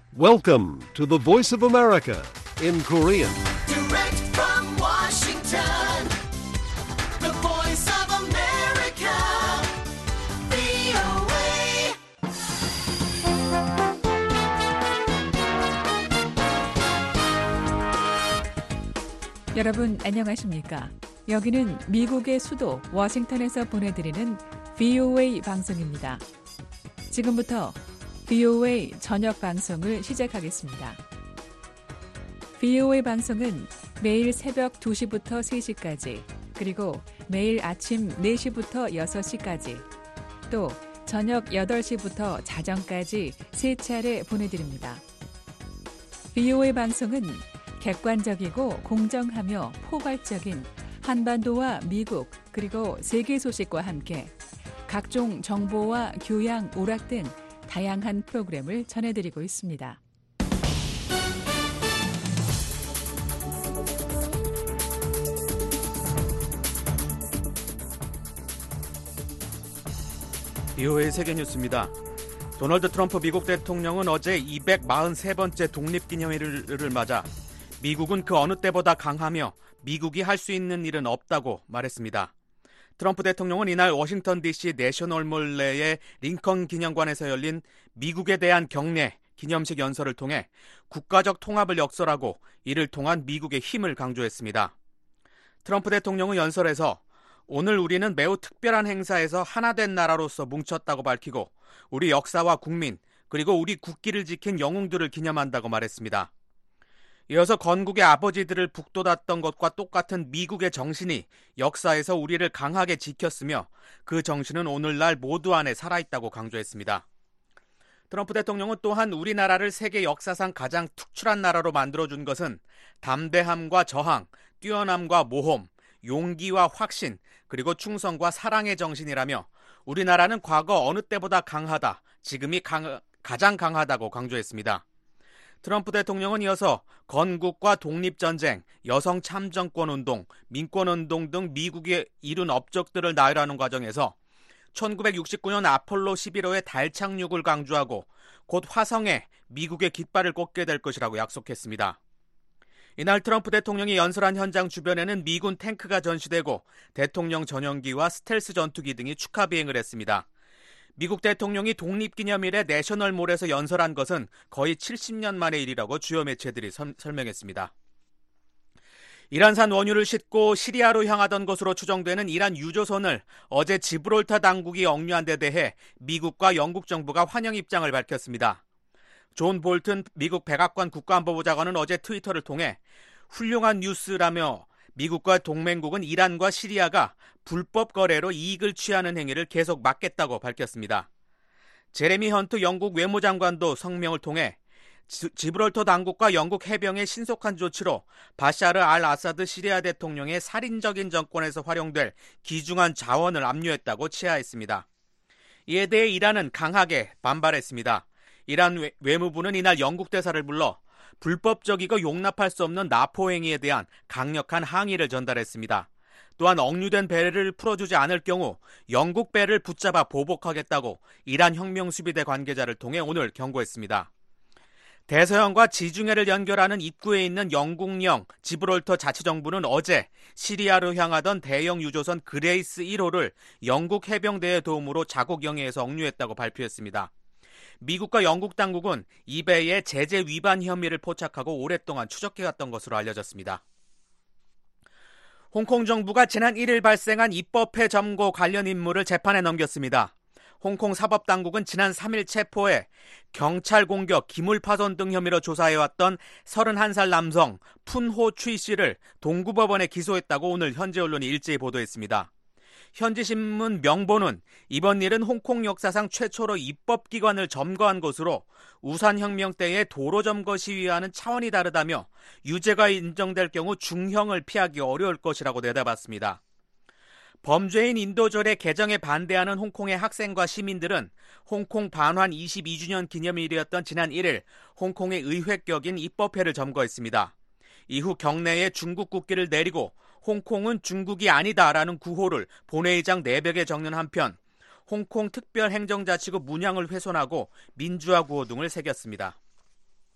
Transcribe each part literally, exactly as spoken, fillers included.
Welcome to the Voice of America in Korean. Direct from Washington, the voice of America, 브이오에이. 여러분 안녕하십니까? 여기는 미국의 수도 워싱턴에서 보내드리는 브이오에이 방송입니다. 지금부터 브이오에이 저녁 방송을 시작하겠습니다. 브이오에이 방송은 매일 새벽 두 시부터 세 시까지, 그리고 매일 아침 네 시부터 여섯 시까지, 또 저녁 여덟 시부터 자정까지 세 차례 보내드립니다. 브이오에이 방송은 객관적이고 공정하며 포괄적인 한반도와 미국 그리고 세계 소식과 함께 각종 정보와 교양, 오락 등 다양한 프로그램을 전해드리고 있습니다. 브이오에이 세계뉴스입니다. 도널드 트럼프 미국 대통령은 어제 이백사십삼 번째 독립기념일을 맞아 미국은 그 어느 때보다 강하며 미국이 할 수 있는 일은 없다고 말했습니다. 트럼프 대통령은 이날 워싱턴 디씨 내셔널몰 내의 링컨 기념관에서 열린 미국에 대한 경례 기념식 연설을 통해 국가적 통합을 역설하고 이를 통한 미국의 힘을 강조했습니다. 트럼프 대통령은 연설에서 오늘 우리는 매우 특별한 행사에서 하나 된 나라로서 뭉쳤다고 밝히고 우리 역사와 국민 그리고 우리 국기를 지킨 영웅들을 기념한다고 말했습니다. 이어서 건국의 아버지들을 북돋았던 것과 똑같은 미국의 정신이 역사에서 우리를 강하게 지켰으며 그 정신은 오늘날 모두 안에 살아있다고 강조했습니다. 트럼프 대통령은 또한 우리나라를 세계 역사상 가장 특출한 나라로 만들어준 것은 담대함과 저항, 뛰어남과 모험, 용기와 확신, 그리고 충성과 사랑의 정신이라며 우리나라는 과거 어느 때보다 강하다, 지금이 강, 가장 강하다고 강조했습니다. 트럼프 대통령은 이어서 건국과 독립전쟁, 여성 참정권운동, 민권운동 등 미국이 이룬 업적들을 나열하는 과정에서 천구백육십구 년 아폴로 십일 호의 달 착륙을 강조하고 곧 화성에 미국의 깃발을 꽂게 될 것이라고 약속했습니다. 이날 트럼프 대통령이 연설한 현장 주변에는 미군 탱크가 전시되고 대통령 전용기와 스텔스 전투기 등이 축하 비행을 했습니다. 미국 대통령이 독립기념일에 내셔널몰에서 연설한 것은 거의 칠십 년 만의 일이라고 주요 매체들이 선, 설명했습니다. 이란산 원유를 싣고 시리아로 향하던 것으로 추정되는 이란 유조선을 어제 지브롤터 당국이 억류한 데 대해 미국과 영국 정부가 환영 입장을 밝혔습니다. 존 볼튼 미국 백악관 국가안보보좌관은 어제 트위터를 통해 훌륭한 뉴스라며 미국과 동맹국은 이란과 시리아가 불법 거래로 이익을 취하는 행위를 계속 막겠다고 밝혔습니다. 제레미 헌트 영국 외무장관도 성명을 통해 지, 지브롤터 당국과 영국 해병의 신속한 조치로 바샤르 알 아사드 시리아 대통령의 살인적인 정권에서 활용될 귀중한 자원을 압류했다고 치하했습니다. 이에 대해 이란은 강하게 반발했습니다. 이란 외, 외무부는 이날 영국 대사를 불러 불법적이고 용납할 수 없는 납포 행위에 대한 강력한 항의를 전달했습니다. 또한 억류된 배를 풀어주지 않을 경우 영국 배를 붙잡아 보복하겠다고 이란 혁명수비대 관계자를 통해 오늘 경고했습니다. 대서양과 지중해를 연결하는 입구에 있는 영국령 지브롤터 자치정부는 어제 시리아로 향하던 대형 유조선 그레이스 일 호를 영국 해병대의 도움으로 자국 영해에서 억류했다고 발표했습니다. 미국과 영국 당국은 이 배의 제재 위반 혐의를 포착하고 오랫동안 추적해왔던 것으로 알려졌습니다. 홍콩 정부가 지난 일 일 발생한 입법회 점거 관련 임무를 재판에 넘겼습니다. 홍콩 사법당국은 지난 삼 일 체포해 경찰 공격, 기물 파손 등 혐의로 조사해왔던 서른한 살 남성 푼호 취 씨를 동구법원에 기소했다고 오늘 현지 언론이 일제히 보도했습니다. 현지신문 명보는 이번 일은 홍콩 역사상 최초로 입법기관을 점거한 것으로 우산혁명 때의 도로점거 시위와는 차원이 다르다며 유죄가 인정될 경우 중형을 피하기 어려울 것이라고 내다봤습니다. 범죄인 인도절의 개정에 반대하는 홍콩의 학생과 시민들은 홍콩 반환 이십이 주년 기념일이었던 지난 일 일 홍콩의 의회격인 입법회를 점거했습니다. 이후 경내에 중국 국기를 내리고 홍콩은 중국이 아니다라는 구호를 본회의장 내벽에 적는 한편 홍콩 특별행정자치구 문양을 훼손하고 민주화 구호 등을 새겼습니다.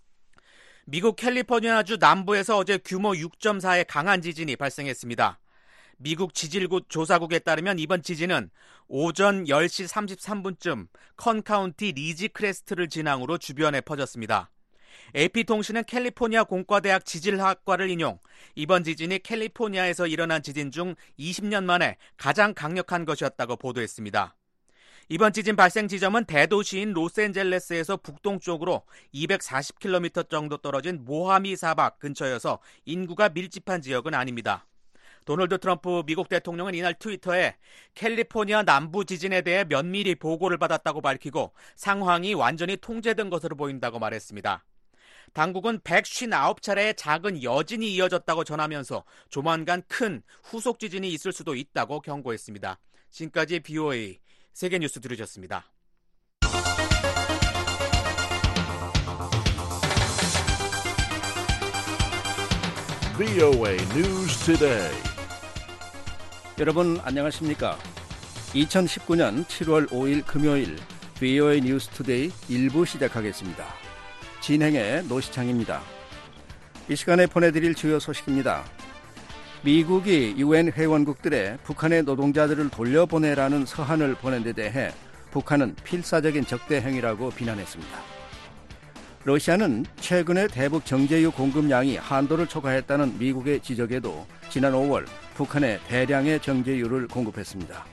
미국 캘리포니아주 남부에서 어제 규모 육 점 사의 강한 지진이 발생했습니다. 미국 지질국 조사국에 따르면 이번 지진은 오전 열 시 삼십삼 분쯤 컨 카운티 리지 크레스트를 진앙으로 주변에 퍼졌습니다. 에이피통신은 캘리포니아 공과대학 지질학과를 인용, 이번 지진이 캘리포니아에서 일어난 지진 중 이십 년 만에 가장 강력한 것이었다고 보도했습니다. 이번 지진 발생 지점은 대도시인 로스앤젤레스에서 북동쪽으로 이백사십 킬로미터 정도 떨어진 모하미 사막 근처여서 인구가 밀집한 지역은 아닙니다. 도널드 트럼프 미국 대통령은 이날 트위터에 캘리포니아 남부 지진에 대해 면밀히 보고를 받았다고 밝히고 상황이 완전히 통제된 것으로 보인다고 말했습니다. 당국은 백오십구 차례의 작은 여진이 이어졌다고 전하면서 조만간 큰 후속 지진이 있을 수도 있다고 경고했습니다. 지금까지 비오에이 세계뉴스 들으셨습니다. 브이오에이 News Today. 여러분 안녕하십니까? 이천십구 년 칠월 오일 금요일 브이오에이 뉴스 투데이 일 부 시작하겠습니다. 진행의 노시창입니다. 이 시간에 보내드릴 주요 소식입니다. 미국이 유엔 회원국들에 북한의 노동자들을 돌려보내라는 서한을 보낸 데 대해 북한은 필사적인 적대 행위라고 비난했습니다. 러시아는 최근에 대북 정제유 공급량이 한도를 초과했다는 미국의 지적에도 지난 오월 북한에 대량의 정제유를 공급했습니다.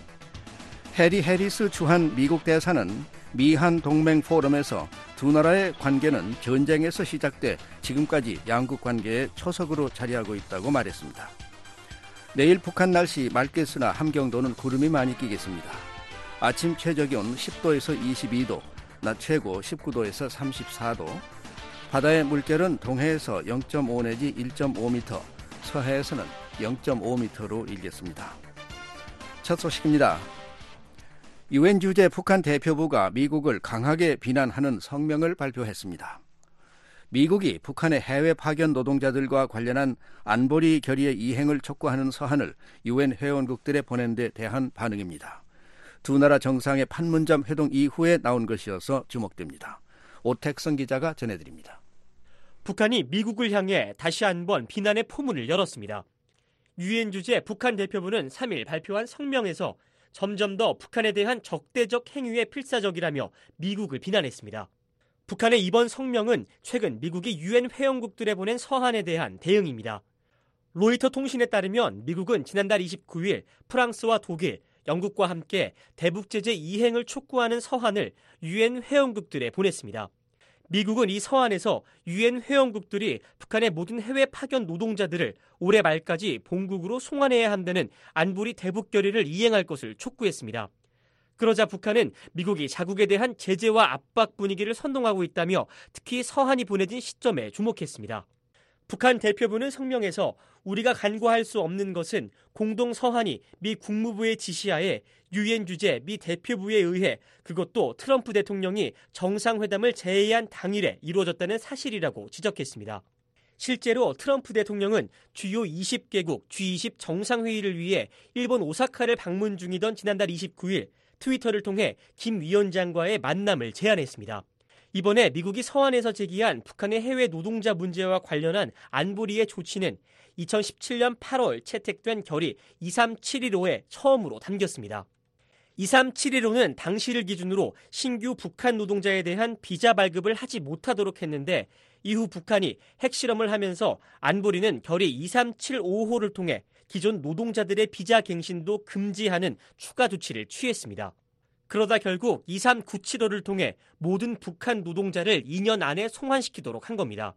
해리 해리스 주한 미국 대사는 미한 동맹 포럼에서 두 나라의 관계는 전쟁에서 시작돼 지금까지 양국 관계의 초석으로 자리하고 있다고 말했습니다. 내일 북한 날씨 맑겠으나 함경도는 구름이 많이 끼겠습니다. 아침 최저기온 십 도에서 이십이 도, 낮 최고 십구 도에서 삼십사 도, 바다의 물결은 동해에서 영 점 오 내지 일 점 오 미터, 서해에서는 영 점 오 미터로 일겠습니다. 첫 소식입니다. 유엔 주재 북한 대표부가 미국을 강하게 비난하는 성명을 발표했습니다. 미국이 북한의 해외 파견 노동자들과 관련한 안보리 결의의 이행을 촉구하는 서한을 유엔 회원국들에 보낸 데 대한 반응입니다. 두 나라 정상의 판문점 회동 이후에 나온 것이어서 주목됩니다. 오택성 기자가 전해드립니다. 북한이 미국을 향해 다시 한번 비난의 포문을 열었습니다. 유엔 주재 북한 대표부는 삼 일 발표한 성명에서 점점 더 북한에 대한 적대적 행위에 필사적이라며 미국을 비난했습니다. 북한의 이번 성명은 최근 미국이 유엔 회원국들에 보낸 서한에 대한 대응입니다. 로이터 통신에 따르면 미국은 지난달 이십구 일 프랑스와 독일, 영국과 함께 대북 제재 이행을 촉구하는 서한을 유엔 회원국들에 보냈습니다. 미국은 이 서한에서 유엔 회원국들이 북한의 모든 해외 파견 노동자들을 올해 말까지 본국으로 송환해야 한다는 안보리 대북 결의를 이행할 것을 촉구했습니다. 그러자 북한은 미국이 자국에 대한 제재와 압박 분위기를 선동하고 있다며 특히 서한이 보내진 시점에 주목했습니다. 북한 대표부는 성명에서 우리가 간과할 수 없는 것은 공동 서한이 미 국무부의 지시하에 유엔 주재 미 대표부에 의해 그것도 트럼프 대통령이 정상회담을 제의한 당일에 이루어졌다는 사실이라고 지적했습니다. 실제로 트럼프 대통령은 주요 이십 개국 지 이십 정상회의를 위해 일본 오사카를 방문 중이던 지난달 이십구 일 트위터를 통해 김 위원장과의 만남을 제안했습니다. 이번에 미국이 서한에서 제기한 북한의 해외 노동자 문제와 관련한 안보리의 조치는 이천십칠 년 팔월 채택된 결의 이삼칠일오에 처음으로 담겼습니다. 이삼칠일오는 당시를 기준으로 신규 북한 노동자에 대한 비자 발급을 하지 못하도록 했는데 이후 북한이 핵실험을 하면서 안보리는 결의 이삼칠오호를 통해 기존 노동자들의 비자 갱신도 금지하는 추가 조치를 취했습니다. 그러다 결국 이삼구칠호를 통해 모든 북한 노동자를 이 년 안에 송환시키도록 한 겁니다.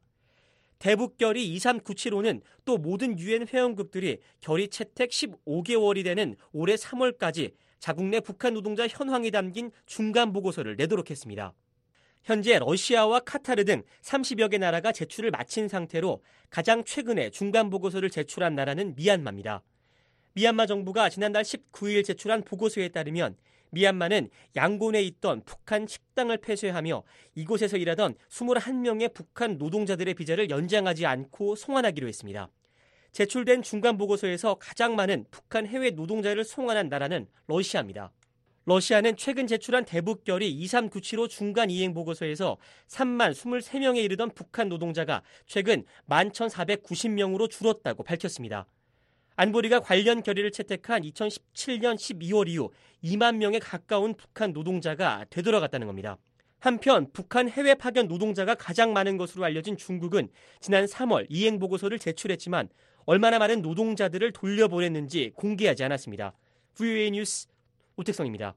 대북결의 이삼구칠호는 또 모든 유엔 회원국들이 결의 채택 십오 개월이 되는 올해 삼월까지 자국 내 북한 노동자 현황이 담긴 중간 보고서를 내도록 했습니다. 현재 러시아와 카타르 등 삼십여 개 나라가 제출을 마친 상태로 가장 최근에 중간 보고서를 제출한 나라는 미얀마입니다. 미얀마 정부가 지난달 십구 일 제출한 보고서에 따르면 미얀마는 양곤에 있던 북한 식당을 폐쇄하며 이곳에서 일하던 이십일 명의 북한 노동자들의 비자를 연장하지 않고 송환하기로 했습니다. 제출된 중간 보고서에서 가장 많은 북한 해외 노동자를 송환한 나라는 러시아입니다. 러시아는 최근 제출한 대북결의 이삼구칠오 중간 이행 보고서에서 삼만 이십삼 명에 이르던 북한 노동자가 최근 만 천사백구십 명으로 줄었다고 밝혔습니다. 안보리가 관련 결의를 채택한 이천십칠년 십이월 이후 이만 명에 가까운 북한 노동자가 되돌아갔다는 겁니다. 한편 북한 해외 파견 노동자가 가장 많은 것으로 알려진 중국은 지난 삼월 이행 보고서를 제출했지만 얼마나 많은 노동자들을 돌려보냈는지 공개하지 않았습니다. 브이오에이 뉴스 오택성입니다.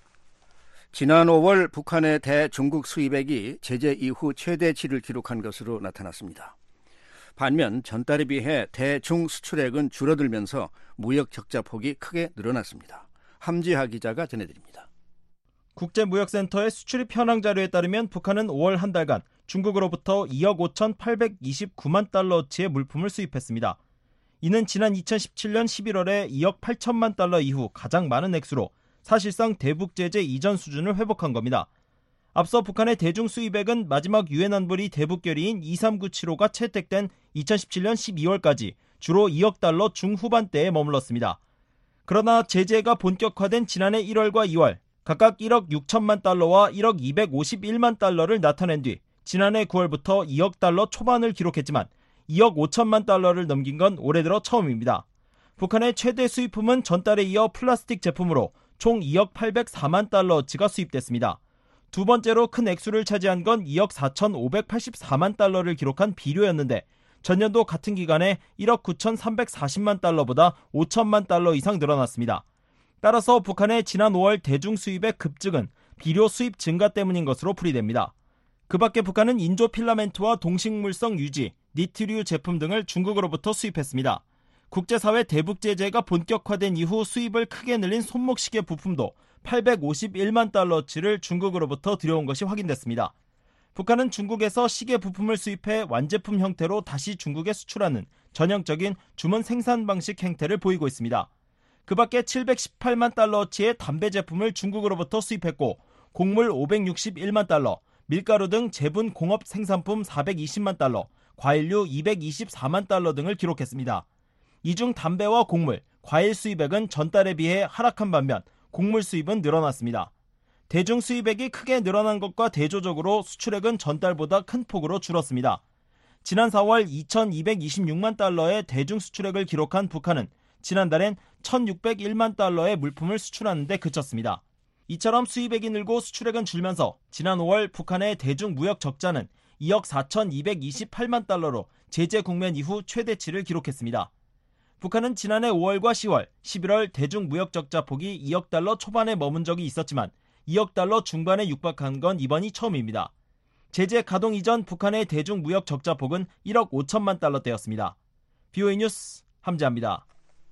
지난 오월 북한의 대중국 수입액이 제재 이후 최대치를 기록한 것으로 나타났습니다. 반면 전달에 비해 대중 수출액은 줄어들면서 무역 적자 폭이 크게 늘어났습니다. 함지하 기자가 전해드립니다. 국제무역센터의 수출입 현황 자료에 따르면 북한은 오월 한 달간 중국으로부터 이억 오천팔백이십구만 달러어치의 물품을 수입했습니다. 이는 지난 이천십칠년 십일월에 이억 팔천만 달러 이후 가장 많은 액수로 사실상 대북 제재 이전 수준을 회복한 겁니다. 앞서 북한의 대중 수입액은 마지막 유엔 안보리 대북 결의인 이삼구칠오가 채택된 이천십칠년 십이월까지 주로 이억 달러 중후반대에 머물렀습니다. 그러나 제재가 본격화된 지난해 일월과 이월 각각 일억 육천만 달러와 일억 이백오십일만 달러를 나타낸 뒤 지난해 구월부터 이억 달러 초반을 기록했지만 이억 오천만 달러를 넘긴 건 올해 들어 처음입니다. 북한의 최대 수입품은 전달에 이어 플라스틱 제품으로 총 이억 팔백사만 달러어치가 수입됐습니다. 두 번째로 큰 액수를 차지한 건 이억 사천오백팔십사만 달러를 기록한 비료였는데 전년도 같은 기간에 일억 구천삼백사십만 달러보다 오천만 달러 이상 늘어났습니다. 따라서 북한의 지난 오월 대중 수입의 급증은 비료 수입 증가 때문인 것으로 풀이됩니다. 그 밖에 북한은 인조 필라멘트와 동식물성 유지, 니트류 제품 등을 중국으로부터 수입했습니다. 국제사회 대북 제재가 본격화된 이후 수입을 크게 늘린 손목시계 부품도 팔백오십일만 달러어치를 중국으로부터 들여온 것이 확인됐습니다. 북한은 중국에서 시계 부품을 수입해 완제품 형태로 다시 중국에 수출하는 전형적인 주문 생산 방식 행태를 보이고 있습니다. 그 밖에 칠백십팔만 달러어치의 담배 제품을 중국으로부터 수입했고 곡물 오백육십일만 달러, 밀가루 등 제분 공업 생산품 사백이십만 달러, 과일류 이백이십사만 달러 등을 기록했습니다. 이 중 담배와 곡물, 과일 수입액은 전달에 비해 하락한 반면 곡물 수입은 늘어났습니다. 대중 수입액이 크게 늘어난 것과 대조적으로 수출액은 전달보다 큰 폭으로 줄었습니다. 지난 사월 이천이백이십육만 달러의 대중 수출액을 기록한 북한은 지난달엔 천육백일만 달러의 물품을 수출하는 데 그쳤습니다. 이처럼 수입액이 늘고 수출액은 줄면서 지난 오월 북한의 대중 무역 적자는 이억 사천이백이십팔만 달러로 제재 국면 이후 최대치를 기록했습니다. 북한은 지난해 오월과 시월, 십일월 대중 무역 적자 폭이 이억 달러 초반에 머문 적이 있었지만 이억 달러 중반에 육박한 건 이번이 처음입니다. 제재 가동 이전 북한의 대중 무역 적자 폭은 일억 오천만 달러대였습니다. 브이오에이 뉴스 함지아입니다.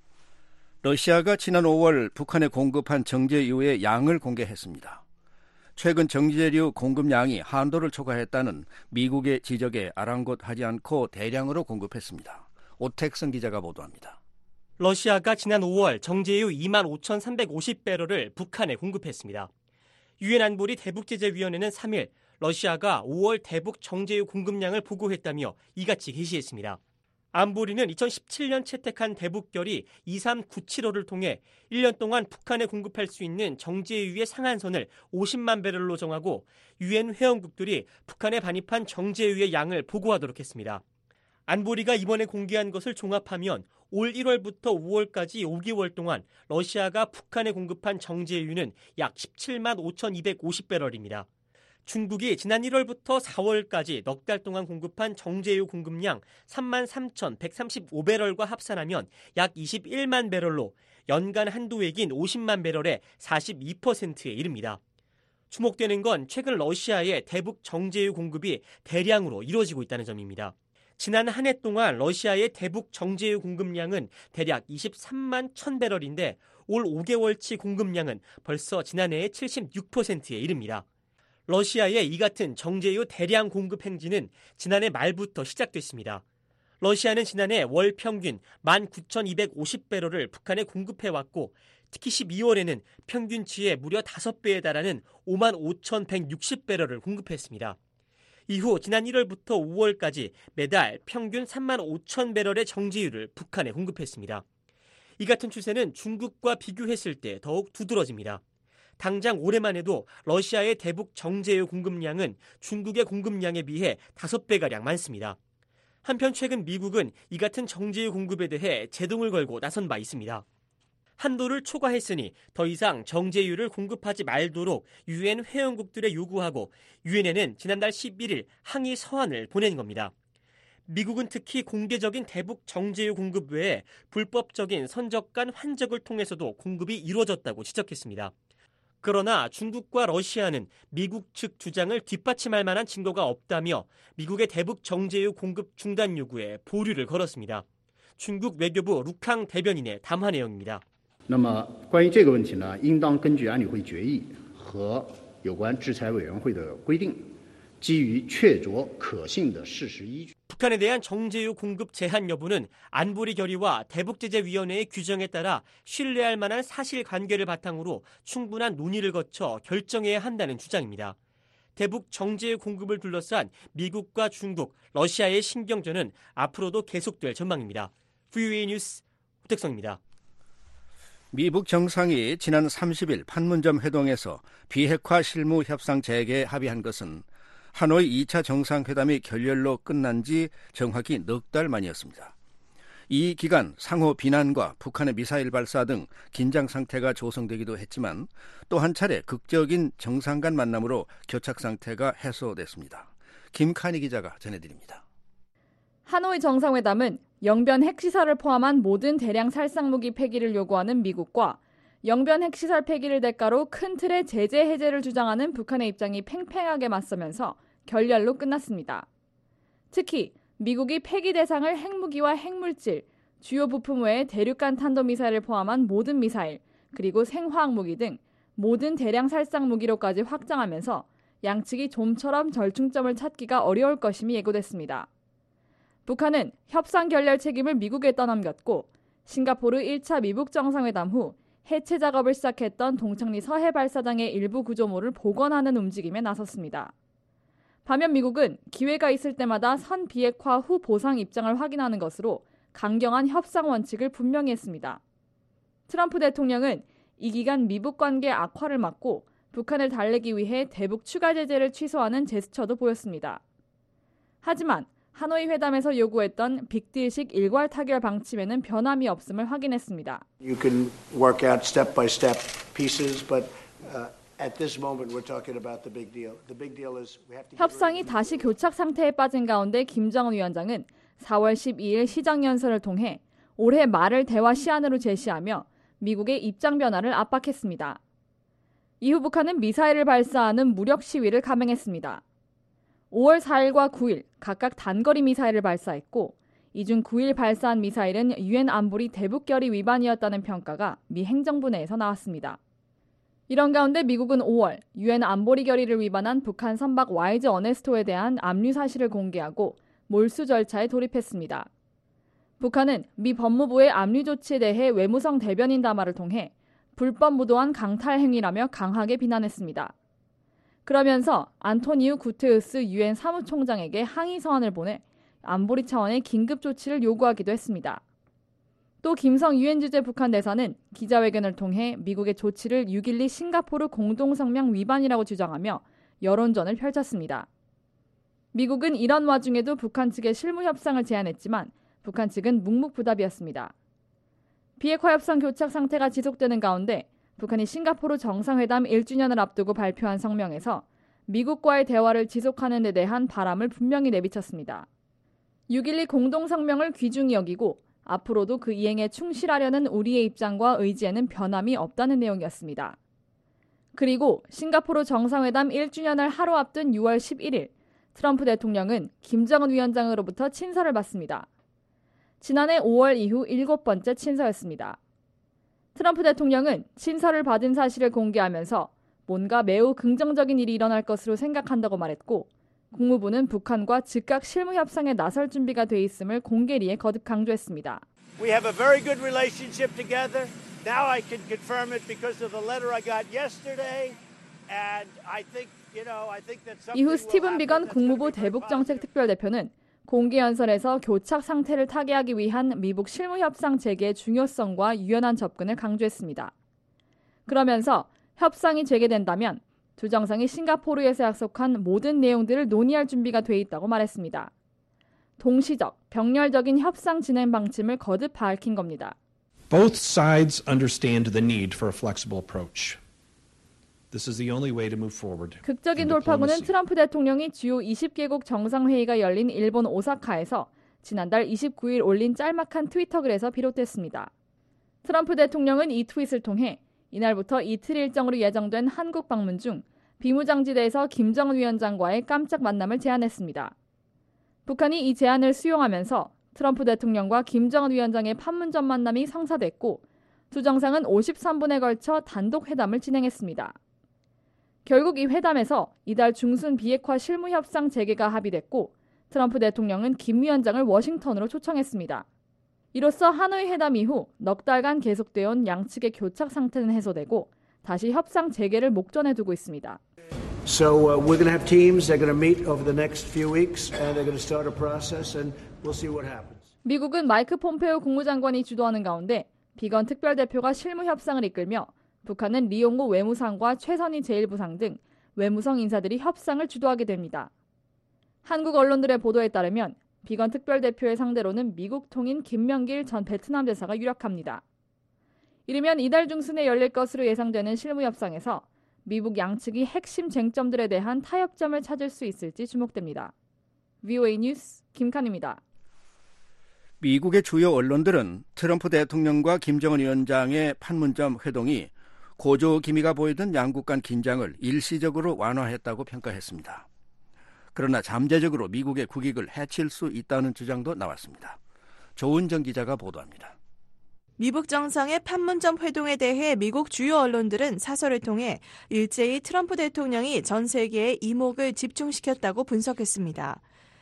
러시아가 지난 오월 북한에 공급한 정제유의 양을 공개했습니다. 최근 정제류 공급량이 한도를 초과했다는 미국의 지적에 아랑곳하지 않고 대량으로 공급했습니다. 오택성 기자가 보도합니다. 러시아가 지난 오월 정제유 이만 오천삼백오십 배럴을 북한에 공급했습니다. 유엔 안보리 대북제재위원회는 삼일 러시아가 오월 대북 정제유 공급량을 보고했다며 이같이 게시했습니다. 안보리는 이천십칠년 채택한 대북결의 이삼구칠오를 통해 일 년 동안 북한에 공급할 수 있는 정제유의 상한선을 오십만 배럴로 정하고 유엔 회원국들이 북한에 반입한 정제유의 양을 보고하도록 했습니다. 안보리가 이번에 공개한 것을 종합하면 올 일월부터 오월까지 오 개월 동안 러시아가 북한에 공급한 정제유는 약 십칠만 오천이백오십 배럴입니다. 중국이 지난 일월부터 사월까지 넉 달 동안 공급한 정제유 공급량 삼만 삼천백삼십오 배럴과 합산하면 약 이십일만 배럴로 연간 한도액인 오십만 배럴의 사십이 퍼센트에 이릅니다. 주목되는 건 최근 러시아의 대북 정제유 공급이 대량으로 이루어지고 있다는 점입니다. 지난 한 해 동안 러시아의 대북 정제유 공급량은 대략 이십삼만 천 배럴인데 올 오 개월치 공급량은 벌써 지난해의 칠십육 퍼센트에 이릅니다. 러시아의 이 같은 정제유 대량 공급 행진은 지난해 말부터 시작됐습니다. 러시아는 지난해 월 평균 만 구천이백오십 배럴을 북한에 공급해왔고 특히 십이월에는 평균치의 무려 다섯 배에 달하는 오만 오천백육십 배럴을 공급했습니다. 이후 지난 일월부터 오월까지 매달 평균 삼만 오천 배럴의 정제유를 북한에 공급했습니다. 이 같은 추세는 중국과 비교했을 때 더욱 두드러집니다. 당장 올해만 해도 러시아의 대북 정제유 공급량은 중국의 공급량에 비해 다섯 배가량 많습니다. 한편 최근 미국은 이 같은 정제유 공급에 대해 제동을 걸고 나선 바 있습니다. 한도를 초과했으니 더 이상 정제유를 공급하지 말도록 유엔 회원국들에 요구하고 유엔에는 지난달 십일 일 항의 서한을 보낸 겁니다. 미국은 특히 공개적인 대북 정제유 공급 외에 불법적인 선적간 환적을 통해서도 공급이 이루어졌다고 지적했습니다. 그러나 중국과 러시아는 미국 측 주장을 뒷받침할 만한 증거가 없다며 미국의 대북 정제유 공급 중단 요구에 보류를 걸었습니다. 중국 외교부 루캉 대변인의 담화 내용입니다. 那么关于这个问题呢，应当根据安理会决议和有关制裁委员会的规定，基于确凿可信的事实依据。 북한에 대한 정제유 공급 제한 여부는 안보리 결의와 대북제재위원회의 규정에 따라 신뢰할 만한 사실관계를 바탕으로 충분한 논의를 거쳐 결정해야 한다는 주장입니다. 대북 정제유 공급을 둘러싼 미국과 중국, 러시아의 신경전은 앞으로도 계속될 전망입니다. 브이오에이 뉴스 호택성입니다. 미북 정상이 지난 삼십 일 판문점 회동에서 비핵화 실무 협상 재개에 합의한 것은 하노이 이 차 정상회담이 결렬로 끝난 지 정확히 넉 달 만이었습니다. 이 기간 상호 비난과 북한의 미사일 발사 등 긴장 상태가 조성되기도 했지만 또 한 차례 극적인 정상 간 만남으로 교착 상태가 해소됐습니다. 김칸희 기자가 전해드립니다. 하노이 정상회담은 영변 핵시설을 포함한 모든 대량 살상무기 폐기를 요구하는 미국과 영변 핵시설 폐기를 대가로 큰 틀의 제재 해제를 주장하는 북한의 입장이 팽팽하게 맞서면서 결렬로 끝났습니다. 특히 미국이 폐기 대상을 핵무기와 핵물질, 주요 부품 외에 대륙간 탄도미사일을 포함한 모든 미사일, 그리고 생화학무기 등 모든 대량 살상무기로까지 확장하면서 양측이 좀처럼 절충점을 찾기가 어려울 것임이 예고됐습니다. 북한은 협상 결렬 책임을 미국에 떠넘겼고 싱가포르 일 차 미북 정상회담 후 해체 작업을 시작했던 동창리 서해 발사장의 일부 구조물을 복원하는 움직임에 나섰습니다. 반면 미국은 기회가 있을 때마다 선 비핵화 후 보상 입장을 확인하는 것으로 강경한 협상 원칙을 분명히 했습니다. 트럼프 대통령은 이 기간 미북 관계 악화를 막고 북한을 달래기 위해 대북 추가 제재를 취소하는 제스처도 보였습니다. 하지만 하노이 회담에서 요구했던 빅딜식 일괄 타결 방침에는 변함이 없음을 확인했습니다. You can work out step by step pieces, but uh, at this moment we're talking about the big deal. The big deal is we have to. 협상이 다시 교착 상태에 빠진 가운데 김정은 위원장은 사월 십이일 시정연설을 통해 올해 말을 대화 시한으로 제시하며 미국의 입장 변화를 압박했습니다. 이후 북한은 미사일을 발사하는 무력 시위를 감행했습니다. 오월 사일과 구일 각각 단거리 미사일을 발사했고 이 중 구일 발사한 미사일은 유엔 안보리 대북결의 위반이었다는 평가가 미 행정부 내에서 나왔습니다. 이런 가운데 미국은 오월 유엔 안보리 결의를 위반한 북한 선박 와이즈 어네스토에 대한 압류 사실을 공개하고 몰수 절차에 돌입했습니다. 북한은 미 법무부의 압류 조치에 대해 외무성 대변인 담화를 통해 불법 무도한 강탈 행위라며 강하게 비난했습니다. 그러면서 안토니우 구테우스 유엔 사무총장에게 항의 서한을 보내 안보리 차원의 긴급 조치를 요구하기도 했습니다. 또 김성 유엔 주재 북한 대사는 기자회견을 통해 미국의 조치를 육일이 싱가포르 공동성명 위반이라고 주장하며 여론전을 펼쳤습니다. 미국은 이런 와중에도 북한 측에 실무 협상을 제안했지만 북한 측은 묵묵부답이었습니다. 비핵화 협상 교착 상태가 지속되는 가운데 북한이 싱가포르 정상회담 일 주년을 앞두고 발표한 성명에서 미국과의 대화를 지속하는 데 대한 바람을 분명히 내비쳤습니다. 육일이 공동성명을 귀중히 여기고 앞으로도 그 이행에 충실하려는 우리의 입장과 의지에는 변함이 없다는 내용이었습니다. 그리고 싱가포르 정상회담 일 주년을 하루 앞둔 유월 십일일 트럼프 대통령은 김정은 위원장으로부터 친서를 받습니다. 지난해 오월 이후 일곱 번째 친서였습니다. 트럼프 대통령은 친서를 받은 사실을 공개하면서 뭔가 매우 긍정적인 일이 일어날 것으로 생각한다고 말했고 국무부는 북한과 즉각 실무 협상에 나설 준비가 돼 있음을 공개리에 거듭 강조했습니다. We have a very good relationship together. Now I can confirm it because of the letter I got yesterday. And I think, you know, I think that something 이후 스티븐 비건 국무부 대북정책 특별대표는 공개연설에서 교착 상태를 타개하기 위한 미북 실무협상 재개의 중요성과 유연한 접근을 강조했습니다. 그러면서 협상이 재개된다면 두 정상이 싱가포르에서 약속한 모든 내용들을 논의할 준비가 돼 있다고 말했습니다. 동시적, 병렬적인 협상 진행 방침을 거듭 밝힌 겁니다. Both sides understand the need for a flexible approach. This is the only way to move forward. 극적인 돌파구는 트럼프 대통령이 주요 이십 개국 정상회의가 열린 일본 오사카에서 지난달 이십구 일 올린 짤막한 트위터 글에서 비롯됐습니다. 트럼프 대통령은 이 트윗을 통해 이날부터 이틀 일정으로 예정된 한국 방문 중 비무장지대에서 김정은 위원장과의 깜짝 만남을 제안했습니다. 북한이 이 제안을 수용하면서 트럼프 대통령과 김정은 위원장의 판문점 만남이 성사됐고 두 정상은 오십삼 분에 걸쳐 단독 회담을 진행했습니다. 결국 이 회담에서 이달 중순 비핵화 실무 협상 재개가 합의됐고 트럼프 대통령은 김 위원장을 워싱턴으로 초청했습니다. 이로써 하노이 회담 이후 넉 달간 계속되어 온 양측의 교착 상태는 해소되고 다시 협상 재개를 목전에 두고 있습니다. So uh, we're going to have teams. They're going to meet over the next few weeks, and they're going to start a process, and we'll see what happens. 미국은 마이크 폼페오 국무장관이 주도하는 가운데 비건 특별대표가 실무 협상을 이끌며 북한은 리용호 외무상과 최선희 제일부상 등 외무성 인사들이 협상을 주도하게 됩니다. 한국 언론들의 보도에 따르면 비건 특별대표의 상대로는 미국 통인 김명길 전 베트남 대사가 유력합니다. 이르면 이달 중순에 열릴 것으로 예상되는 실무 협상에서 미국 양측이 핵심 쟁점들에 대한 타협점을 찾을 수 있을지 주목됩니다. 브이오에이 뉴스 김칸입니다. 미국의 주요 언론들은 트럼프 대통령과 김정은 위원장의 판문점 회동이 고조 기미가 보이던 양국 간 긴장을 일시적으로 완화했다고 평가했습니다. 그러나 잠재적으로 미국의 국익을 해칠 수 있다는 주장도 나왔습니다. 조은정 기자가 보도합니다. 미국 정상의 판문점 회동에 대해 미국 주요 언론들은 사설을 통해 일제히 트럼프 대통령이 전 세계의 이목을 집중시켰다고 분석했습니다.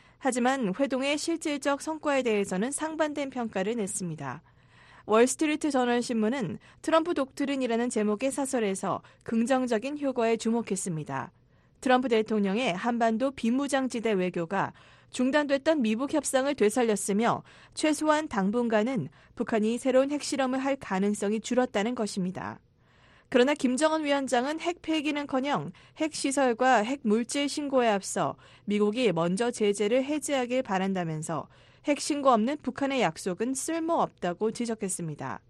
하지만 회동의 실질적 성과에 대해서는 상반된 평가를 냈습니다. 월스트리트 저널 신문은 트럼프 독트린이라는 제목의 사설에서 긍정적인 효과에 주목했습니다. 트럼프 대통령의 한반도 비무장지대 외교가 중단됐던 미북 협상을 되살렸으며 최소한 당분간은 북한이 새로운 핵실험을 할 가능성이 줄었다는 것입니다. 그러나 김정은 위원장은 핵 폐기는커녕 핵시설과 핵물질 신고에 앞서 미국이 먼저 제재를 해제하길 바란다면서 핵 신고 없는 북한의 약속은 쓸모없다고 지적했습니다.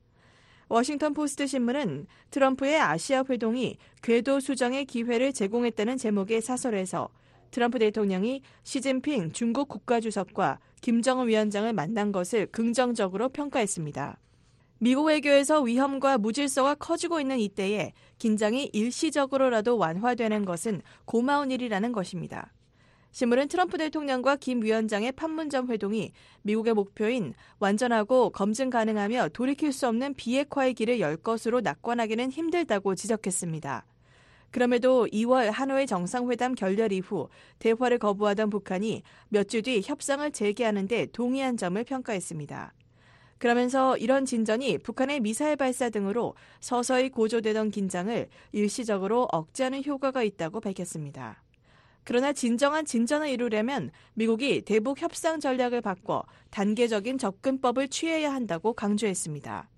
워싱턴 포스트 신문은 트럼프의 아시아 회동이 궤도 수정의 기회를 제공했다는 제목의 사설에서 트럼프 대통령이 시진핑 중국 국가주석과 김정은 위원장을 만난 것을 긍정적으로 평가했습니다. 미국 외교에서 위험과 무질서가 커지고 있는 이때에 긴장이 일시적으로라도 완화되는 것은 고마운 일이라는 것입니다. 신문은 트럼프 대통령과 김 위원장의 판문점 회동이 미국의 목표인 완전하고 검증 가능하며 돌이킬 수 없는 비핵화의 길을 열 것으로 낙관하기는 힘들다고 지적했습니다. 그럼에도 이월 하노이 정상회담 결렬 이후 대화를 거부하던 북한이 몇 주 뒤 협상을 재개하는 데 동의한 점을 평가했습니다. 그러면서 이런 진전이 북한의 미사일 발사 등으로 서서히 고조되던 긴장을 일시적으로 억제하는 효과가 있다고 밝혔습니다. 그러나 진정한 진전을 이루려면 미국이 대북 협상 전략을 바꿔 단계적인 접근법을 취해야 한다고 강조했습니다.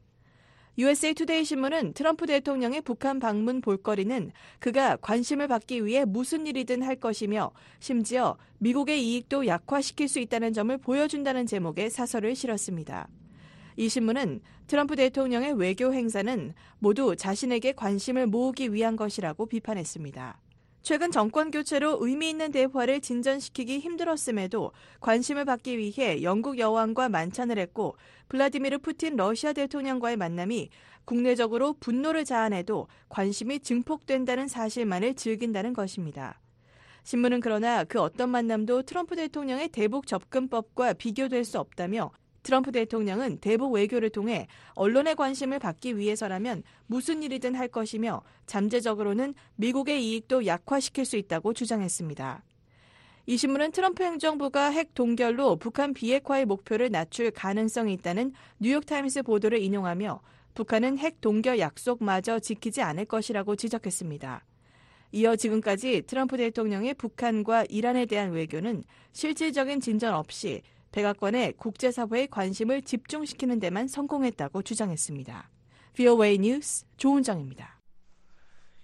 유에스에이 투데이 신문은 트럼프 대통령의 북한 방문 볼거리는 그가 관심을 받기 위해 무슨 일이든 할 것이며 심지어 미국의 이익도 약화시킬 수 있다는 점을 보여준다는 제목의 사설을 실었습니다. 이 신문은 트럼프 대통령의 외교 행사는 모두 자신에게 관심을 모으기 위한 것이라고 비판했습니다. 최근 정권 교체로 의미 있는 대화를 진전시키기 힘들었음에도 관심을 받기 위해 영국 여왕과 만찬을 했고 블라디미르 푸틴 러시아 대통령과의 만남이 국내적으로 분노를 자아내도 관심이 증폭된다는 사실만을 즐긴다는 것입니다. 신문은 그러나 그 어떤 만남도 트럼프 대통령의 대북 접근법과 비교될 수 없다며 트럼프 대통령은 대북 외교를 통해 언론의 관심을 받기 위해서라면 무슨 일이든 할 것이며 잠재적으로는 미국의 이익도 약화시킬 수 있다고 주장했습니다. 이 신문은 트럼프 행정부가 핵 동결로 북한 비핵화의 목표를 낮출 가능성이 있다는 뉴욕타임스 보도를 인용하며 북한은 핵 동결 약속마저 지키지 않을 것이라고 지적했습니다. 이어 지금까지 트럼프 대통령의 북한과 이란에 대한 외교는 실질적인 진전 없이 백악관의 국제사회의 관심을 집중시키는 데만 성공했다고 주장했습니다. 브이오에이 뉴스 조은정입니다.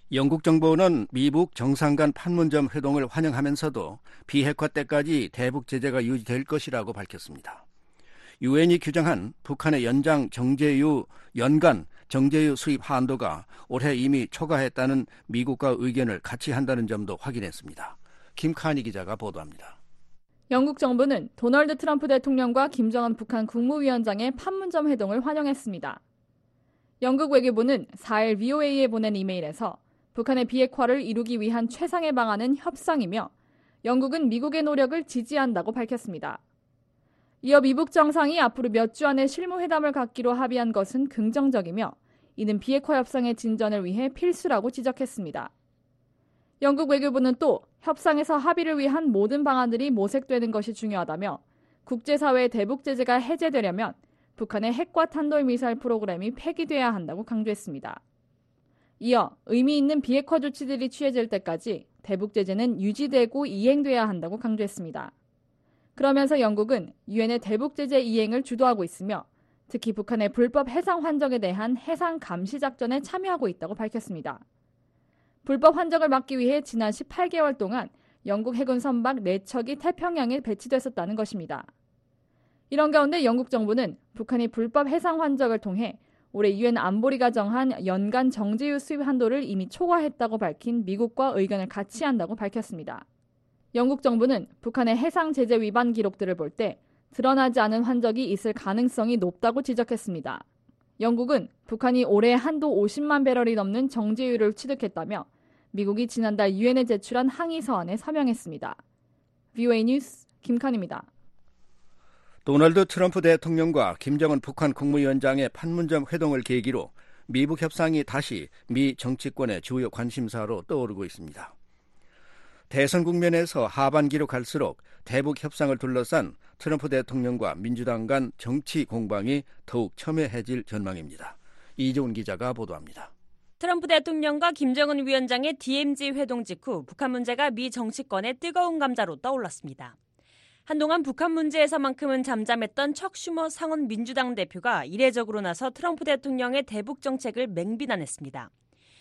영국 정부는 미북 정상 간 판문점 회동을 환영하면서도 비핵화 때까지 대북 제재가 유지될 것이라고 밝혔습니다. 유엔이 규정한 북한의 연장 정제유 연간 정제유 수입 한도가 올해 이미 초과했다는 미국과 의견을 같이 한다는 점도 확인했습니다. 김카니 기자가 보도합니다. 영국 정부는 도널드 트럼프 대통령과 김정은 북한 국무위원장의 판문점 회동을 환영했습니다. 영국 외교부는 사일 브이오에이에 보낸 이메일에서 북한의 비핵화를 이루기 위한 최상의 방안은 협상이며 영국은 미국의 노력을 지지한다고 밝혔습니다. 이어 미북 정상이 앞으로 몇 주 안에 실무회담을 갖기로 합의한 것은 긍정적이며 이는 비핵화 협상의 진전을 위해 필수라고 지적했습니다. 영국 외교부는 또 협상에서 합의를 위한 모든 방안들이 모색되는 것이 중요하다며 국제사회의 대북 제재가 해제되려면 북한의 핵과 탄도미사일 프로그램이 폐기돼야 한다고 강조했습니다. 이어 의미 있는 비핵화 조치들이 취해질 때까지 대북 제재는 유지되고 이행돼야 한다고 강조했습니다. 그러면서 영국은 유엔의 대북 제재 이행을 주도하고 있으며 특히 북한의 불법 해상 환적에 대한 해상 감시 작전에 참여하고 있다고 밝혔습니다. 불법 환적을 막기 위해 지난 십팔 개월 동안 영국 해군 선박 네 척이 태평양에 배치됐었다는 것입니다. 이런 가운데 영국 정부는 북한이 불법 해상 환적을 통해 올해 유엔 안보리가 정한 연간 정제유 수입 한도를 이미 초과했다고 밝힌 미국과 의견을 같이 한다고 밝혔습니다. 영국 정부는 북한의 해상 제재 위반 기록들을 볼 때 드러나지 않은 환적이 있을 가능성이 높다고 지적했습니다. 영국은 북한이 올해 한도 오십만 배럴이 넘는 정제유를 취득했다며 미국이 지난달 유엔에 제출한 항의 서한에 서명했습니다. 브이오에이 뉴스 김칸입니다. 도널드 트럼프 대통령과 김정은 북한 국무위원장의 판문점 회동을 계기로 미북 협상이 다시 미 정치권의 주요 관심사로 떠오르고 있습니다. 대선 국면에서 하반기로 갈수록 대북 협상을 둘러싼 트럼프 대통령과 민주당 간 정치 공방이 더욱 첨예해질 전망입니다. 이재훈 기자가 보도합니다. 트럼프 대통령과 김정은 위원장의 디엠지 회동 직후 북한 문제가 미 정치권의 뜨거운 감자로 떠올랐습니다. 한동안 북한 문제에서만큼은 잠잠했던 척 슈머 상원 민주당 대표가 이례적으로 나서 트럼프 대통령의 대북 정책을 맹비난했습니다.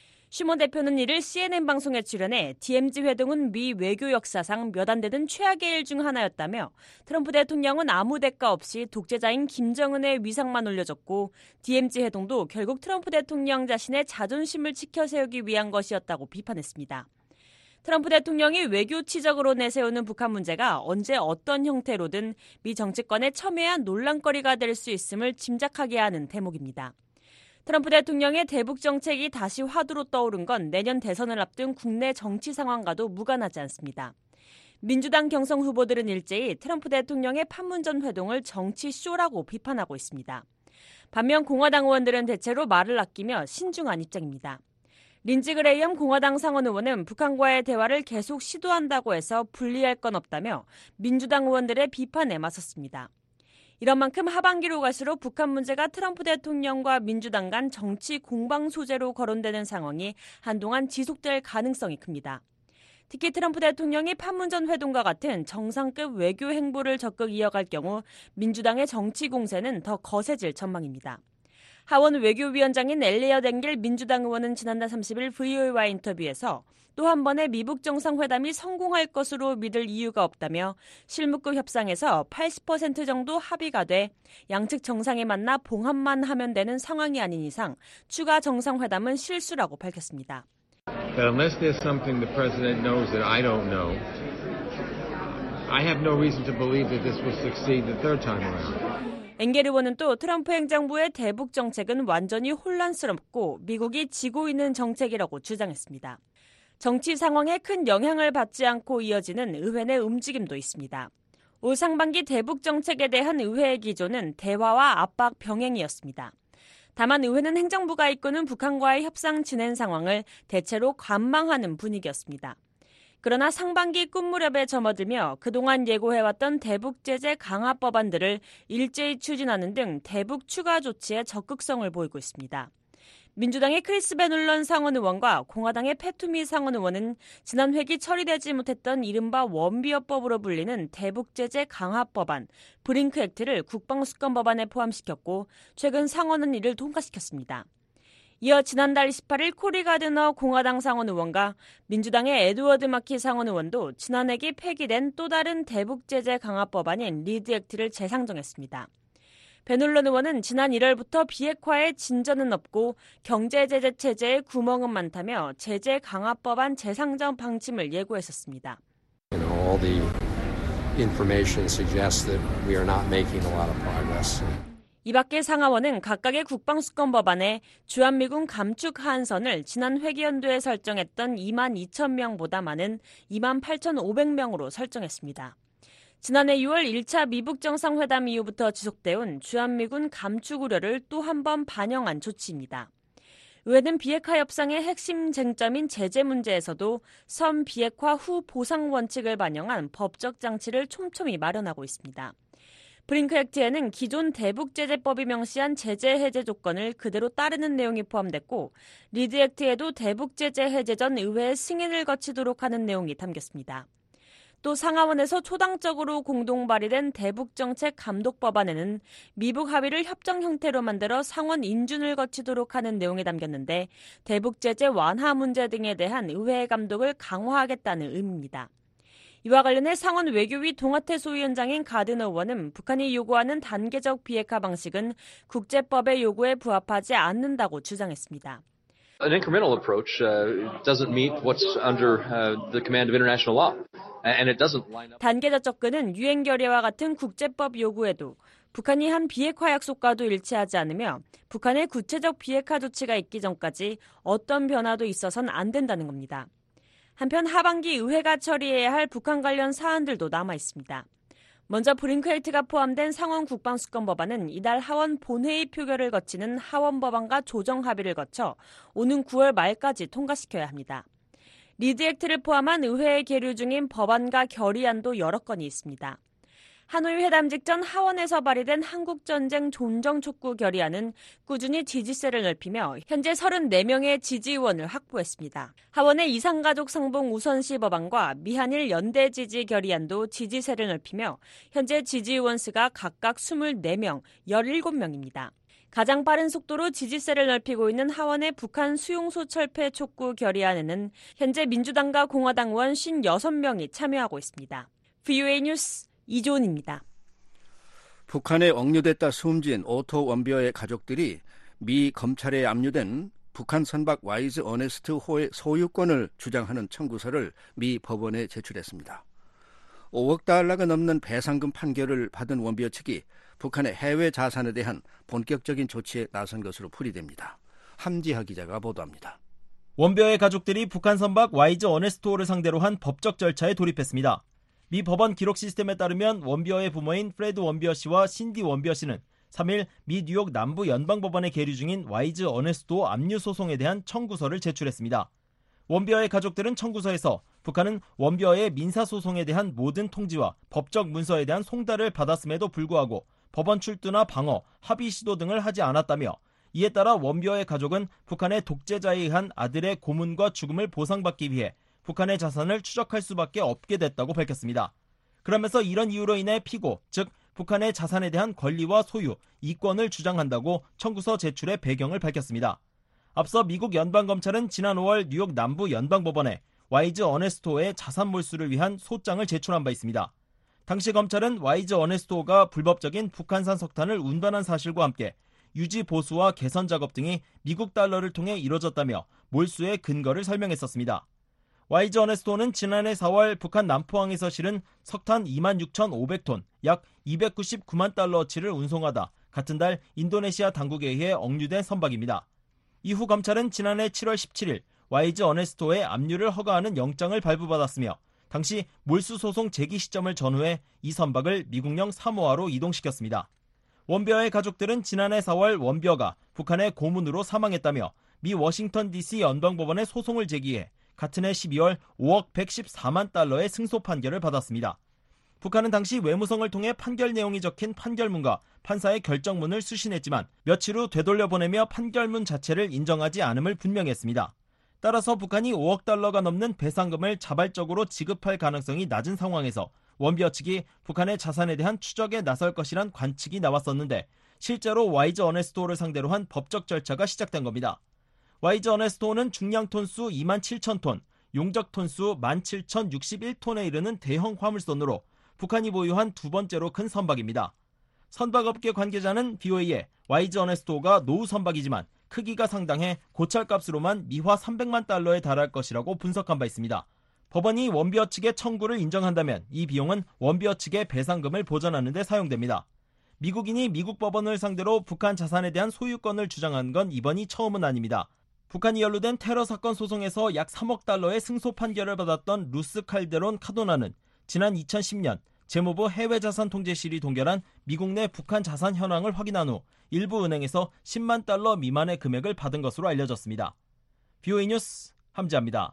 슈머 대표는 이를 씨엔엔 방송에 출연해 디엠지 회동은 미 외교 역사상 몇 안 되는 최악의 일 중 하나였다며 트럼프 대통령은 아무 대가 없이 독재자인 김정은의 위상만 올려줬고 디엠지 회동도 결국 트럼프 대통령 자신의 자존심을 지켜세우기 위한 것이었다고 비판했습니다. 트럼프 대통령이 외교 치적으로 내세우는 북한 문제가 언제 어떤 형태로든 미 정치권의 첨예한 논란거리가 될 수 있음을 짐작하게 하는 대목입니다. 트럼프 대통령의 대북 정책이 다시 화두로 떠오른 건 내년 대선을 앞둔 국내 정치 상황과도 무관하지 않습니다. 민주당 경선 후보들은 일제히 트럼프 대통령의 판문점 회동을 정치 쇼라고 비판하고 있습니다. 반면 공화당 의원들은 대체로 말을 아끼며 신중한 입장입니다. 린지 그레이엄 공화당 상원 의원은 북한과의 대화를 계속 시도한다고 해서 불리할 건 없다며 민주당 의원들의 비판에 맞섰습니다. 이런 만큼 하반기로 갈수록 북한 문제가 트럼프 대통령과 민주당 간 정치 공방 소재로 거론되는 상황이 한동안 지속될 가능성이 큽니다. 특히 트럼프 대통령이 판문점 회동과 같은 정상급 외교 행보를 적극 이어갈 경우 민주당의 정치 공세는 더 거세질 전망입니다. 하원 외교위원장인 엘리엇 앵겔 민주당 의원은 지난달 삼십일 브이오에이와 인터뷰에서 또 한 번의 미북 정상회담이 성공할 것으로 믿을 이유가 없다며 실무급 협상에서 팔십 퍼센트 정도 합의가 돼 양측 정상이 만나 봉합만 하면 되는 상황이 아닌 이상 추가 정상회담은 실수라고 밝혔습니다. Unless there's something the president knows that I don't know, I have no reason to believe that this will succeed the third time around. 앵겔 의원은 또 트럼프 행정부의 대북 정책은 완전히 혼란스럽고 미국이 지고 있는 정책이라고 주장했습니다. 정치 상황에 큰 영향을 받지 않고 이어지는 의회 내 움직임도 있습니다. 올 상반기 대북 정책에 대한 의회의 기조는 대화와 압박 병행이었습니다. 다만 의회는 행정부가 이끄는 북한과의 협상 진행 상황을 대체로 관망하는 분위기였습니다. 그러나 상반기 끝무렵에 접어들며 그동안 예고해왔던 대북 제재 강화 법안들을 일제히 추진하는 등 대북 추가 조치에 적극성을 보이고 있습니다. 민주당의 크리스 베놀런 상원 의원과 공화당의 패투미 상원 의원은 지난 회기 처리되지 못했던 이른바 원비어법으로 불리는 대북 제재 강화 법안, 브링크 액트를 국방수권 법안에 포함시켰고 최근 상원은 이를 통과시켰습니다. 이어 지난달 이십팔일 코리 가드너 공화당 상원 의원과 민주당의 에드워드 마키 상원 의원도 지난해기 폐기된 또 다른 대북 제재 강화 법안인 리드 액트를 재상정했습니다. 베눌런 의원은 지난 일월부터 비핵화에 진전은 없고 경제 제재 체제에 구멍은 많다며 제재 강화 법안 재상정 방침을 예고했었습니다. You know, all the information suggests that we are not making a lot of progress. 이 밖에 상하원은 각각의 국방수권 법안에 주한미군 감축 하한선을 지난 회기연도에 설정했던 이만 이천 명보다 많은 이만 팔천오백 명으로 설정했습니다. 지난해 유월 일 차 미북 정상회담 이후부터 지속돼온 주한미군 감축 우려를 또 한 번 반영한 조치입니다. 의회는 비핵화 협상의 핵심 쟁점인 제재 문제에서도 선 비핵화 후 보상 원칙을 반영한 법적 장치를 촘촘히 마련하고 있습니다. 브링크 액트에는 기존 대북제재법이 명시한 제재 해제 조건을 그대로 따르는 내용이 포함됐고 리드 액트에도 대북제재 해제 전 의회의 승인을 거치도록 하는 내용이 담겼습니다. 또 상하원에서 초당적으로 공동 발의된 대북정책 감독 법안에는 미북 합의를 협정 형태로 만들어 상원 인준을 거치도록 하는 내용이 담겼는데 대북제재 완화 문제 등에 대한 의회의 감독을 강화하겠다는 의미입니다. 이와 관련해 상원 외교위 동아태 소위원장인 가드너 의원은 북한이 요구하는 단계적 비핵화 방식은 국제법의 요구에 부합하지 않는다고 주장했습니다. An incremental approach uh, doesn't meet what's under uh, the command of international law, and it doesn't line up. 단계적 접근은 유엔 결의와 같은 국제법 요구에도 북한이 한 비핵화 약속과도 일치하지 않으며 북한의 구체적 비핵화 조치가 있기 전까지 어떤 변화도 있어서는 안 된다는 겁니다. 한편 하반기 의회가 처리해야 할 북한 관련 사안들도 남아 있습니다. 먼저 브링크 액트가 포함된 상원 국방수권 법안은 이달 하원 본회의 표결을 거치는 하원 법안과 조정 합의를 거쳐 오는 구월 말까지 통과시켜야 합니다. 리드 액트를 포함한 의회에 계류 중인 법안과 결의안도 여러 건이 있습니다. 하노이 회담 직전 하원에서 발의된 한국전쟁 존정촉구 결의안은 꾸준히 지지세를 넓히며 현재 서른네 명의 지지의원을 확보했습니다. 하원의 이산가족 상봉 우선시 법안과 미한일 연대 지지 결의안도 지지세를 넓히며 현재 지지의원 수가 각각 이십사 명, 열일곱 명입니다. 가장 빠른 속도로 지지세를 넓히고 있는 하원의 북한 수용소 철폐 촉구 결의안에는 현재 민주당과 공화당 의원 오십육 명이 참여하고 있습니다. 브이오에이 뉴스 이조은입니다. 북한에 억류됐다 숨진 오토 원비어의 가족들이 미 검찰에 압류된 북한 선박 와이즈 어네스트 호의 소유권을 주장하는 청구서를 미 법원에 제출했습니다. 오억 달러가 넘는 배상금 판결을 받은 원비어 측이 북한의 해외 자산에 대한 본격적인 조치에 나선 것으로 풀이됩니다. 함지하 기자가 보도합니다. 원비어의 가족들이 북한 선박 와이즈 어네스트호를 상대로 한 법적 절차에 돌입했습니다. 미 법원 기록 시스템에 따르면 원비어의 부모인 프레드 원비어 씨와 신디 원비어 씨는 삼일 미 뉴욕 남부 연방법원에 계류 중인 와이즈 어네스트호 압류 소송에 대한 청구서를 제출했습니다. 원비어의 가족들은 청구서에서 북한은 원비어의 민사소송에 대한 모든 통지와 법적 문서에 대한 송달을 받았음에도 불구하고 법원 출두나 방어, 합의 시도 등을 하지 않았다며 이에 따라 원비어의 가족은 북한의 독재자에 의한 아들의 고문과 죽음을 보상받기 위해 북한의 자산을 추적할 수밖에 없게 됐다고 밝혔습니다. 그러면서 이런 이유로 인해 피고, 즉 북한의 자산에 대한 권리와 소유, 이권을 주장한다고 청구서 제출의 배경을 밝혔습니다. 앞서 미국 연방검찰은 지난 오월 뉴욕 남부 연방법원에 와이즈 어네스트호의 자산 몰수를 위한 소장을 제출한 바 있습니다. 당시 검찰은 와이즈 어네스트호가 불법적인 북한산 석탄을 운반한 사실과 함께 유지 보수와 개선 작업 등이 미국 달러를 통해 이뤄졌다며 몰수의 근거를 설명했었습니다. 와이즈 어네스트호는 지난해 사월 북한 남포항에서 실은 석탄 이만 육천오백 톤, 약 이백구십구만 달러어치를 운송하다 같은 달 인도네시아 당국에 의해 억류된 선박입니다. 이후 검찰은 지난해 칠월 십칠일 와이즈 어네스트호의 압류를 허가하는 영장을 발부받았으며 당시 몰수 소송 제기 시점을 전후해 이 선박을 미국령 사모아로 이동시켰습니다. 원비어의 가족들은 지난해 사월 원비어가 북한의 고문으로 사망했다며 미 워싱턴 디씨 연방법원에 소송을 제기해 같은 해 십이월 오억 백십사만 달러의 승소 판결을 받았습니다. 북한은 당시 외무성을 통해 판결 내용이 적힌 판결문과 판사의 결정문을 수신했지만 며칠 후 되돌려보내며 판결문 자체를 인정하지 않음을 분명히 했습니다. 따라서 북한이 오억 달러가 넘는 배상금을 자발적으로 지급할 가능성이 낮은 상황에서 원비어 측이 북한의 자산에 대한 추적에 나설 것이란 관측이 나왔었는데 실제로 와이즈 어네스트호를 상대로 한 법적 절차가 시작된 겁니다. 와이즈 어네스토는 중량 톤수 이만 칠천 톤, 용적 톤수 만 칠천육십일 톤에 이르는 대형 화물선으로 북한이 보유한 두 번째로 큰 선박입니다. 선박업계 관계자는 비오에이에 와이즈 어네스토가 노후 선박이지만 크기가 상당해 고찰값으로만 미화 삼백만 달러에 달할 것이라고 분석한 바 있습니다. 법원이 원비어 측의 청구를 인정한다면 이 비용은 원비어 측의 배상금을 보전하는 데 사용됩니다. 미국인이 미국 법원을 상대로 북한 자산에 대한 소유권을 주장한 건 이번이 처음은 아닙니다. 북한이 연루된 테러 사건 소송에서 약 삼억 달러의 승소 판결을 받았던 루스 칼데론 카도나는 지난 이천십 년 재무부 해외자산통제실이 동결한 미국 내 북한 자산 현황을 확인한 후 일부 은행에서 십만 달러 미만의 금액을 받은 것으로 알려졌습니다. 비오에이 뉴스 함지아입니다.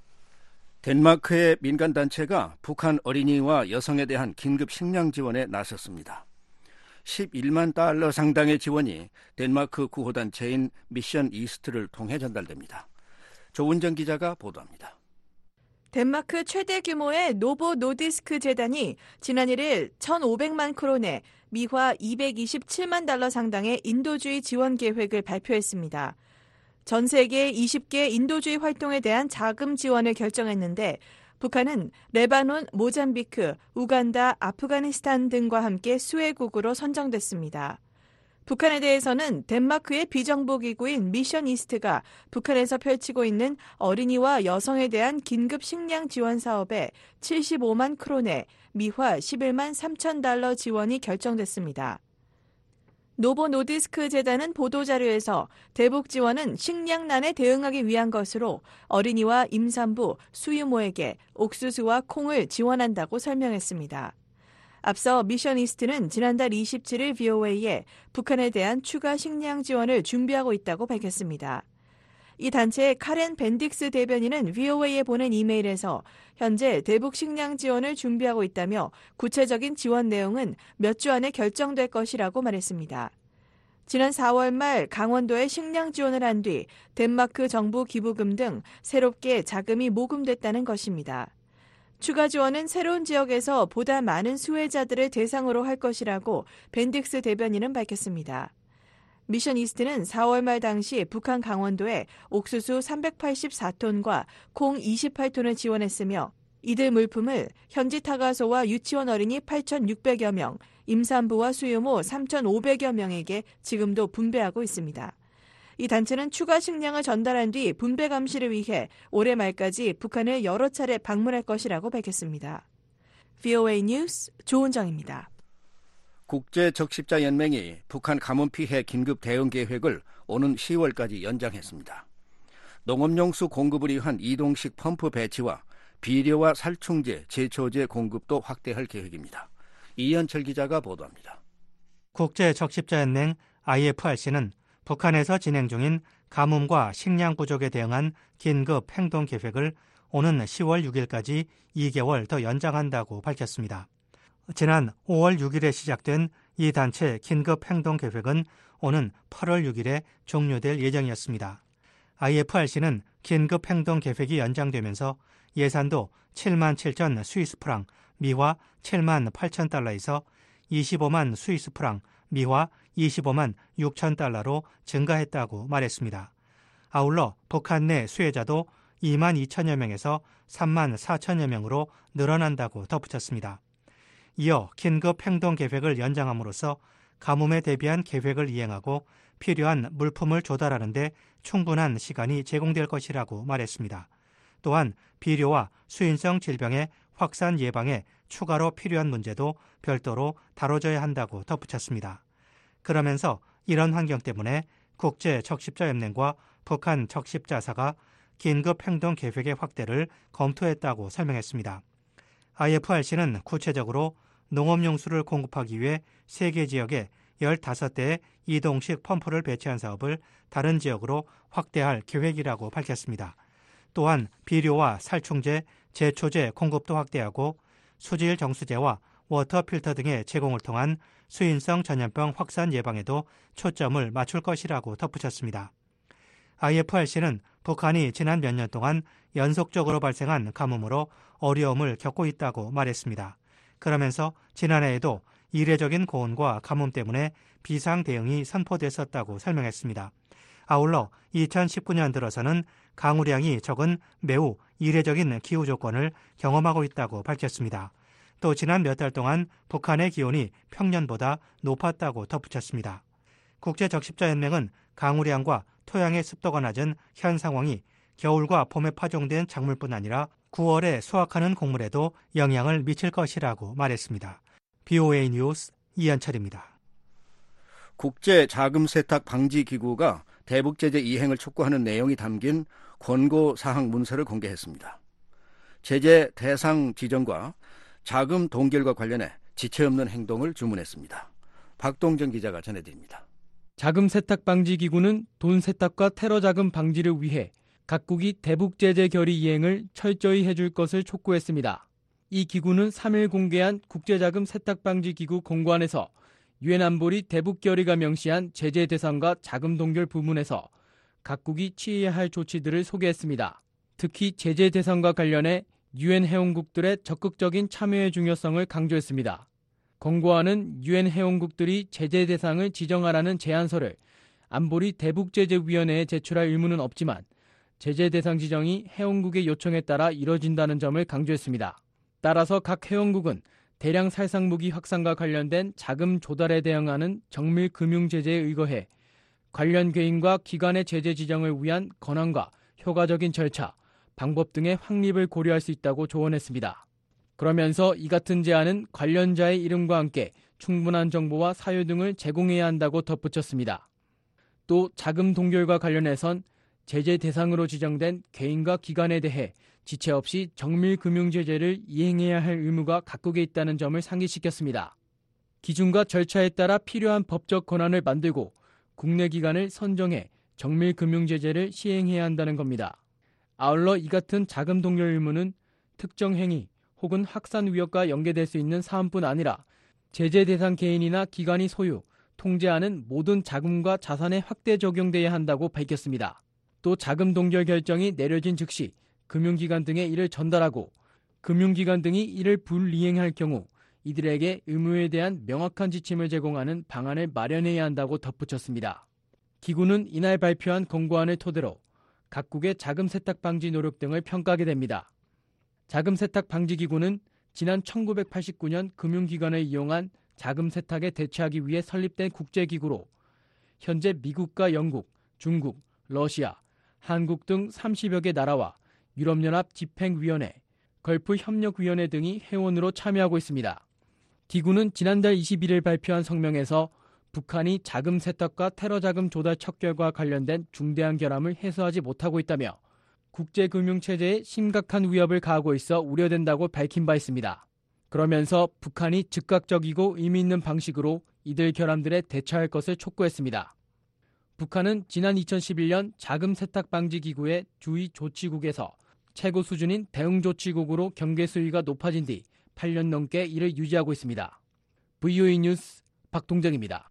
덴마크의 민간단체가 북한 어린이와 여성에 대한 긴급 식량 지원에 나섰습니다. 십일만 달러 상당의 지원이 덴마크 구호단체인 미션 이스트를 통해 전달됩니다. 조은정 기자가 보도합니다. 덴마크 최대 규모의 노보 노디스크 재단이 지난 일 일 천오백만 크론에 미화 이백이십칠만 달러 상당의 인도주의 지원 계획을 발표했습니다. 전 세계 이십 개 인도주의 활동에 대한 자금 지원을 결정했는데 북한은 레바논, 모잠비크, 우간다, 아프가니스탄 등과 함께 수혜국으로 선정됐습니다. 북한에 대해서는 덴마크의 비정부기구인 미션 이스트가 북한에서 펼치고 있는 어린이와 여성에 대한 긴급 식량 지원 사업에 칠십오만 크론에 미화 십일만 삼천 달러 지원이 결정됐습니다. 노보노디스크 재단은 보도자료에서 대북 지원은 식량난에 대응하기 위한 것으로 어린이와 임산부, 수유모에게 옥수수와 콩을 지원한다고 설명했습니다. 앞서 미션이스트는 지난달 이십칠 일 비오에이에 북한에 대한 추가 식량 지원을 준비하고 있다고 밝혔습니다. 이 단체의 카렌 벤딕스 대변인은 비오에이에 보낸 이메일에서 현재 대북 식량 지원을 준비하고 있다며 구체적인 지원 내용은 몇 주 안에 결정될 것이라고 말했습니다. 지난 사월 말 강원도에 식량 지원을 한 뒤 덴마크 정부 기부금 등 새롭게 자금이 모금됐다는 것입니다. 추가 지원은 새로운 지역에서 보다 많은 수혜자들을 대상으로 할 것이라고 벤딕스 대변인은 밝혔습니다. 미션 이스트는 사월 말 당시 북한 강원도에 옥수수 삼백팔십사 톤과 콩 이십팔 톤을 지원했으며 이들 물품을 현지 타가소와 유치원 어린이 팔천육백여 명, 임산부와 수유모 삼천오백여 명에게 지금도 분배하고 있습니다. 이 단체는 추가 식량을 전달한 뒤 분배 감시를 위해 올해 말까지 북한을 여러 차례 방문할 것이라고 밝혔습니다. 비오에이 뉴스 조은정입니다. 국제적십자연맹이 북한 가뭄 피해 긴급 대응 계획을 오는 시월까지 연장했습니다. 농업용수 공급을 위한 이동식 펌프 배치와 비료와 살충제, 제초제 공급도 확대할 계획입니다. 이현철 기자가 보도합니다. 국제적십자연맹 아이에프알씨는 북한에서 진행 중인 가뭄과 식량 부족에 대응한 긴급 행동 계획을 오는 시월 육일까지 이 개월 더 연장한다고 밝혔습니다. 지난 오월 육일에 시작된 이 단체 긴급 행동 계획은 오는 팔월 육일에 종료될 예정이었습니다. 아이에프알씨는 긴급 행동 계획이 연장되면서 예산도 칠만 칠천 스위스 프랑, 미화 칠만 팔천 달러에서 이십오만 스위스 프랑, 미화 이십오만 육천 달러로 증가했다고 말했습니다. 아울러 북한 내 수혜자도 이만 이천여 명에서 삼만 사천여 명으로 늘어난다고 덧붙였습니다. 이어 긴급 행동 계획을 연장함으로써 가뭄에 대비한 계획을 이행하고 필요한 물품을 조달하는 데 충분한 시간이 제공될 것이라고 말했습니다. 또한 비료와 수인성 질병의 확산 예방에 추가로 필요한 문제도 별도로 다뤄져야 한다고 덧붙였습니다. 그러면서 이런 환경 때문에 국제적십자연맹과 북한 적십자사가 긴급 행동 계획의 확대를 검토했다고 설명했습니다. 아이에프알씨는 구체적으로 농업용수를 공급하기 위해 세계 지역에 열다섯 대의 이동식 펌프를 배치한 사업을 다른 지역으로 확대할 계획이라고 밝혔습니다. 또한 비료와 살충제, 제초제 공급도 확대하고 수질 정수제와 워터필터 등의 제공을 통한 수인성 전염병 확산 예방에도 초점을 맞출 것이라고 덧붙였습니다. 아이에프알씨는 북한이 지난 몇 년 동안 연속적으로 발생한 가뭄으로 어려움을 겪고 있다고 말했습니다. 그러면서 지난해에도 이례적인 고온과 가뭄 때문에 비상 대응이 선포됐었다고 설명했습니다. 아울러 이천십구 년 들어서는 강우량이 적은 매우 이례적인 기후 조건을 경험하고 있다고 밝혔습니다. 또 지난 몇 달 동안 북한의 기온이 평년보다 높았다고 덧붙였습니다. 국제적십자연맹은 강우량과 토양의 습도가 낮은 현 상황이 겨울과 봄에 파종된 작물뿐 아니라 구월에 수확하는 곡물에도 영향을 미칠 것이라고 말했습니다. 비오에이 뉴스 이현철입니다. 국제자금세탁방지기구가 대북제재 이행을 촉구하는 내용이 담긴 권고사항 문서를 공개했습니다. 제재 대상 지정과 자금 동결과 관련해 지체 없는 행동을 주문했습니다. 박동정 기자가 전해드립니다. 자금 세탁 방지 기구는 돈 세탁과 테러 자금 방지를 위해 각국이 대북 제재 결의 이행을 철저히 해줄 것을 촉구했습니다. 이 기구는 삼 일 공개한 국제자금 세탁 방지 기구 공고안에서 유엔 안보리 대북 결의가 명시한 제재 대상과 자금 동결 부문에서 각국이 취해야 할 조치들을 소개했습니다. 특히 제재 대상과 관련해 유엔 회원국들의 적극적인 참여의 중요성을 강조했습니다. 권고안은 유엔 회원국들이 제재 대상을 지정하라는 제안서를 안보리 대북제재위원회에 제출할 의무는 없지만 제재 대상 지정이 회원국의 요청에 따라 이뤄진다는 점을 강조했습니다. 따라서 각 회원국은 대량 살상무기 확산과 관련된 자금 조달에 대응하는 정밀 금융 제재에 의거해 관련 개인과 기관의 제재 지정을 위한 권한과 효과적인 절차, 방법 등의 확립을 고려할 수 있다고 조언했습니다. 그러면서 이 같은 제안은 관련자의 이름과 함께 충분한 정보와 사유 등을 제공해야 한다고 덧붙였습니다. 또 자금 동결과 관련해선 제재 대상으로 지정된 개인과 기관에 대해 지체 없이 정밀 금융 제재를 이행해야 할 의무가 각국에 있다는 점을 상기시켰습니다. 기준과 절차에 따라 필요한 법적 권한을 만들고 국내 기관을 선정해 정밀 금융 제재를 시행해야 한다는 겁니다. 아울러 이 같은 자금 동결 의무는 특정 행위 혹은 확산 위협과 연계될 수 있는 사안뿐 아니라 제재 대상 개인이나 기관이 소유, 통제하는 모든 자금과 자산에 확대 적용돼야 한다고 밝혔습니다. 또 자금 동결 결정이 내려진 즉시 금융기관 등에 이를 전달하고 금융기관 등이 이를 불이행할 경우 이들에게 의무에 대한 명확한 지침을 제공하는 방안을 마련해야 한다고 덧붙였습니다. 기구는 이날 발표한 권고안을 토대로 각국의 자금 세탁 방지 노력 등을 평가하게 됩니다. 자금 세탁 방지 기구는 지난 천구백팔십구 년 금융기관을 이용한 자금 세탁에 대처하기 위해 설립된 국제기구로 현재 미국과 영국, 중국, 러시아, 한국 등 삼십여 개 나라와 유럽연합 집행위원회, 걸프협력위원회 등이 회원으로 참여하고 있습니다. 기구는 지난달 이십일 일 발표한 성명에서 북한이 자금 세탁과 테러 자금 조달 척결과 관련된 중대한 결함을 해소하지 못하고 있다며 국제금융체제에 심각한 위협을 가하고 있어 우려된다고 밝힌 바 있습니다. 그러면서 북한이 즉각적이고 의미 있는 방식으로 이들 결함들에 대처할 것을 촉구했습니다. 북한은 지난 이천십일 년 자금 세탁 방지 기구의 주의 조치국에서 최고 수준인 대응 조치국으로 경계 수위가 높아진 뒤 팔 년 넘게 이를 유지하고 있습니다. 브이오에이 뉴스 박동정입니다.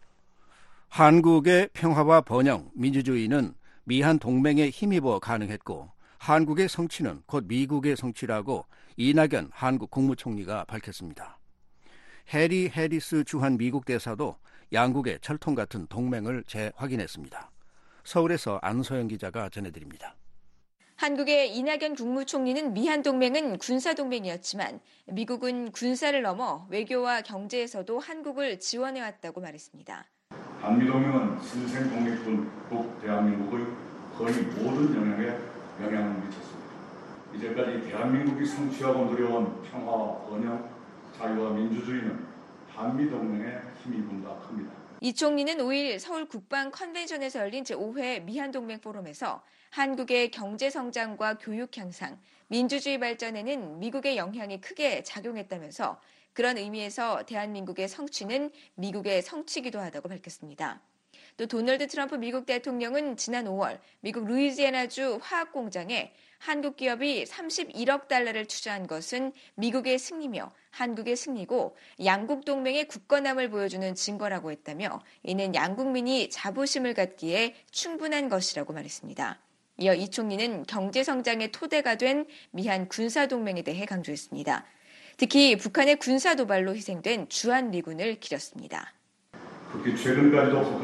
한국의 평화와 번영, 민주주의는 미한 동맹에 힘입어 가능했고 한국의 성취는 곧 미국의 성취라고 이낙연 한국 국무총리가 밝혔습니다. 해리 해리스 주한 미국 대사도 양국의 철통 같은 동맹을 재확인했습니다. 서울에서 안소영 기자가 전해드립니다. 한국의 이낙연 국무총리는 미한 동맹은 군사 동맹이었지만 미국은 군사를 넘어 외교와 경제에서도 한국을 지원해왔다고 말했습니다. 한미동맹은 신생 독립군 북 대한민국의 거의 모든 영역에 영향을 미쳤습니다. 이제까지 대한민국이 성취하고 누려온 평화와 번영, 자유와 민주주의는 한미동맹에 힘입은가 큽니다. 이 총리는 오 일 서울 국방 컨벤션에서 열린 제오 회 미한동맹 포럼에서 한국의 경제 성장과 교육 향상, 민주주의 발전에는 미국의 영향이 크게 작용했다면서 그런 의미에서 대한민국의 성취는 미국의 성취기도 하다고 밝혔습니다. 또 도널드 트럼프 미국 대통령은 지난 오월 미국 루이지애나주 화학공장에 한국 기업이 삼십일억 달러를 투자한 것은 미국의 승리며 한국의 승리고 양국 동맹의 굳건함을 보여주는 증거라고 했다며 이는 양국민이 자부심을 갖기에 충분한 것이라고 말했습니다. 이어 이 총리는 경제성장의 토대가 된 미한 군사동맹에 대해 강조했습니다. 특히 북한의 군사 도발로 희생된 주한미군을 기렸습니다. 특히 최근까지도 북한은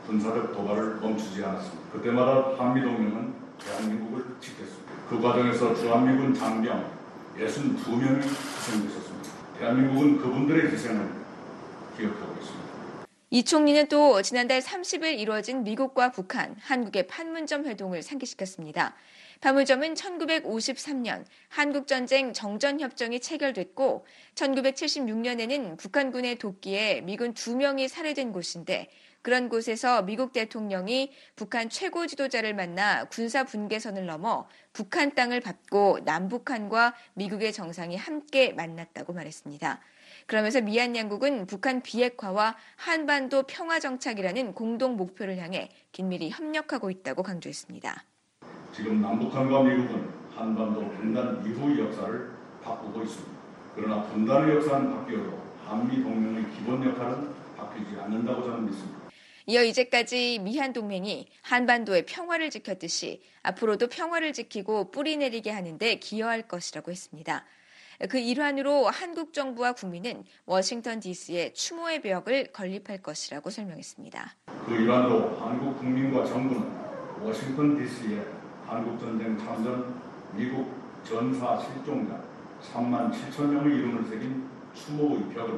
군사적 도발을 멈추지 않았습니다. 그때마다 한미동맹은 대한민국을 지켰습니다. 그 과정에서 주한미군 장병 육십이 명이 희생되셨습니다. 대한민국은 그분들의 희생을 기억하고 있습니다. 이 총리는 또 지난달 삼십 일 이루어진 미국과 북한, 한국의 판문점 회동을 상기시켰습니다. 판문점은 천구백오십삼 년 한국전쟁 정전협정이 체결됐고 천구백칠십육 년에는 북한군의 도끼에 미군 두 명이 살해된 곳인데 그런 곳에서 미국 대통령이 북한 최고 지도자를 만나 군사 분계선을 넘어 북한 땅을 밟고 남북한과 미국의 정상이 함께 만났다고 말했습니다. 그러면서 미한 양국은 북한 비핵화와 한반도 평화 정착이라는 공동 목표를 향해 긴밀히 협력하고 있다고 강조했습니다. 지금 남북한과 미국은 한반도 분단 이후의 역사를 바꾸고 있습니다. 그러나 분단의 역사는 바뀌어도 한미 동맹의 기본 역할은 바뀌지 않는다고 저는 믿습니다. 이어 이제까지 미한 동맹이 한반도의 평화를 지켰듯이 앞으로도 평화를 지키고 뿌리 내리게 하는 데 기여할 것이라고 했습니다. 그 일환으로 한국 정부와 국민은 워싱턴 디씨에 추모의 벽을 건립할 것이라고 설명했습니다. 그 일환으로 한국 국민과 정부는 워싱턴 디씨에 한국전쟁 참전 미국 전사 실종자 삼만 칠천 명의 이름을 새긴 추모의 벽을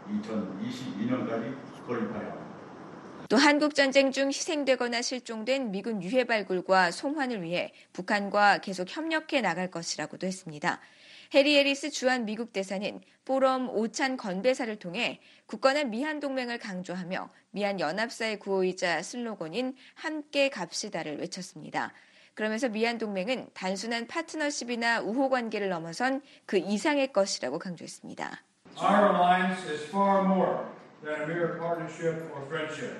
이천이십이 년까지 건립하여 합니다. 또 한국전쟁 중 희생되거나 실종된 미군 유해 발굴과 송환을 위해 북한과 계속 협력해 나갈 것이라고도 했습니다. 해리 해리스 주한 미국 대사는 포럼 오찬 건배사를 통해 굳건한 미한 동맹을 강조하며 미한 연합사의 구호이자 슬로건인 함께 갑시다를 외쳤습니다. 그러면서 미한 동맹은 단순한 파트너십이나 우호 관계를 넘어선 그 이상의 것이라고 강조했습니다. Our alliance is far more than a mere partnership or friendship.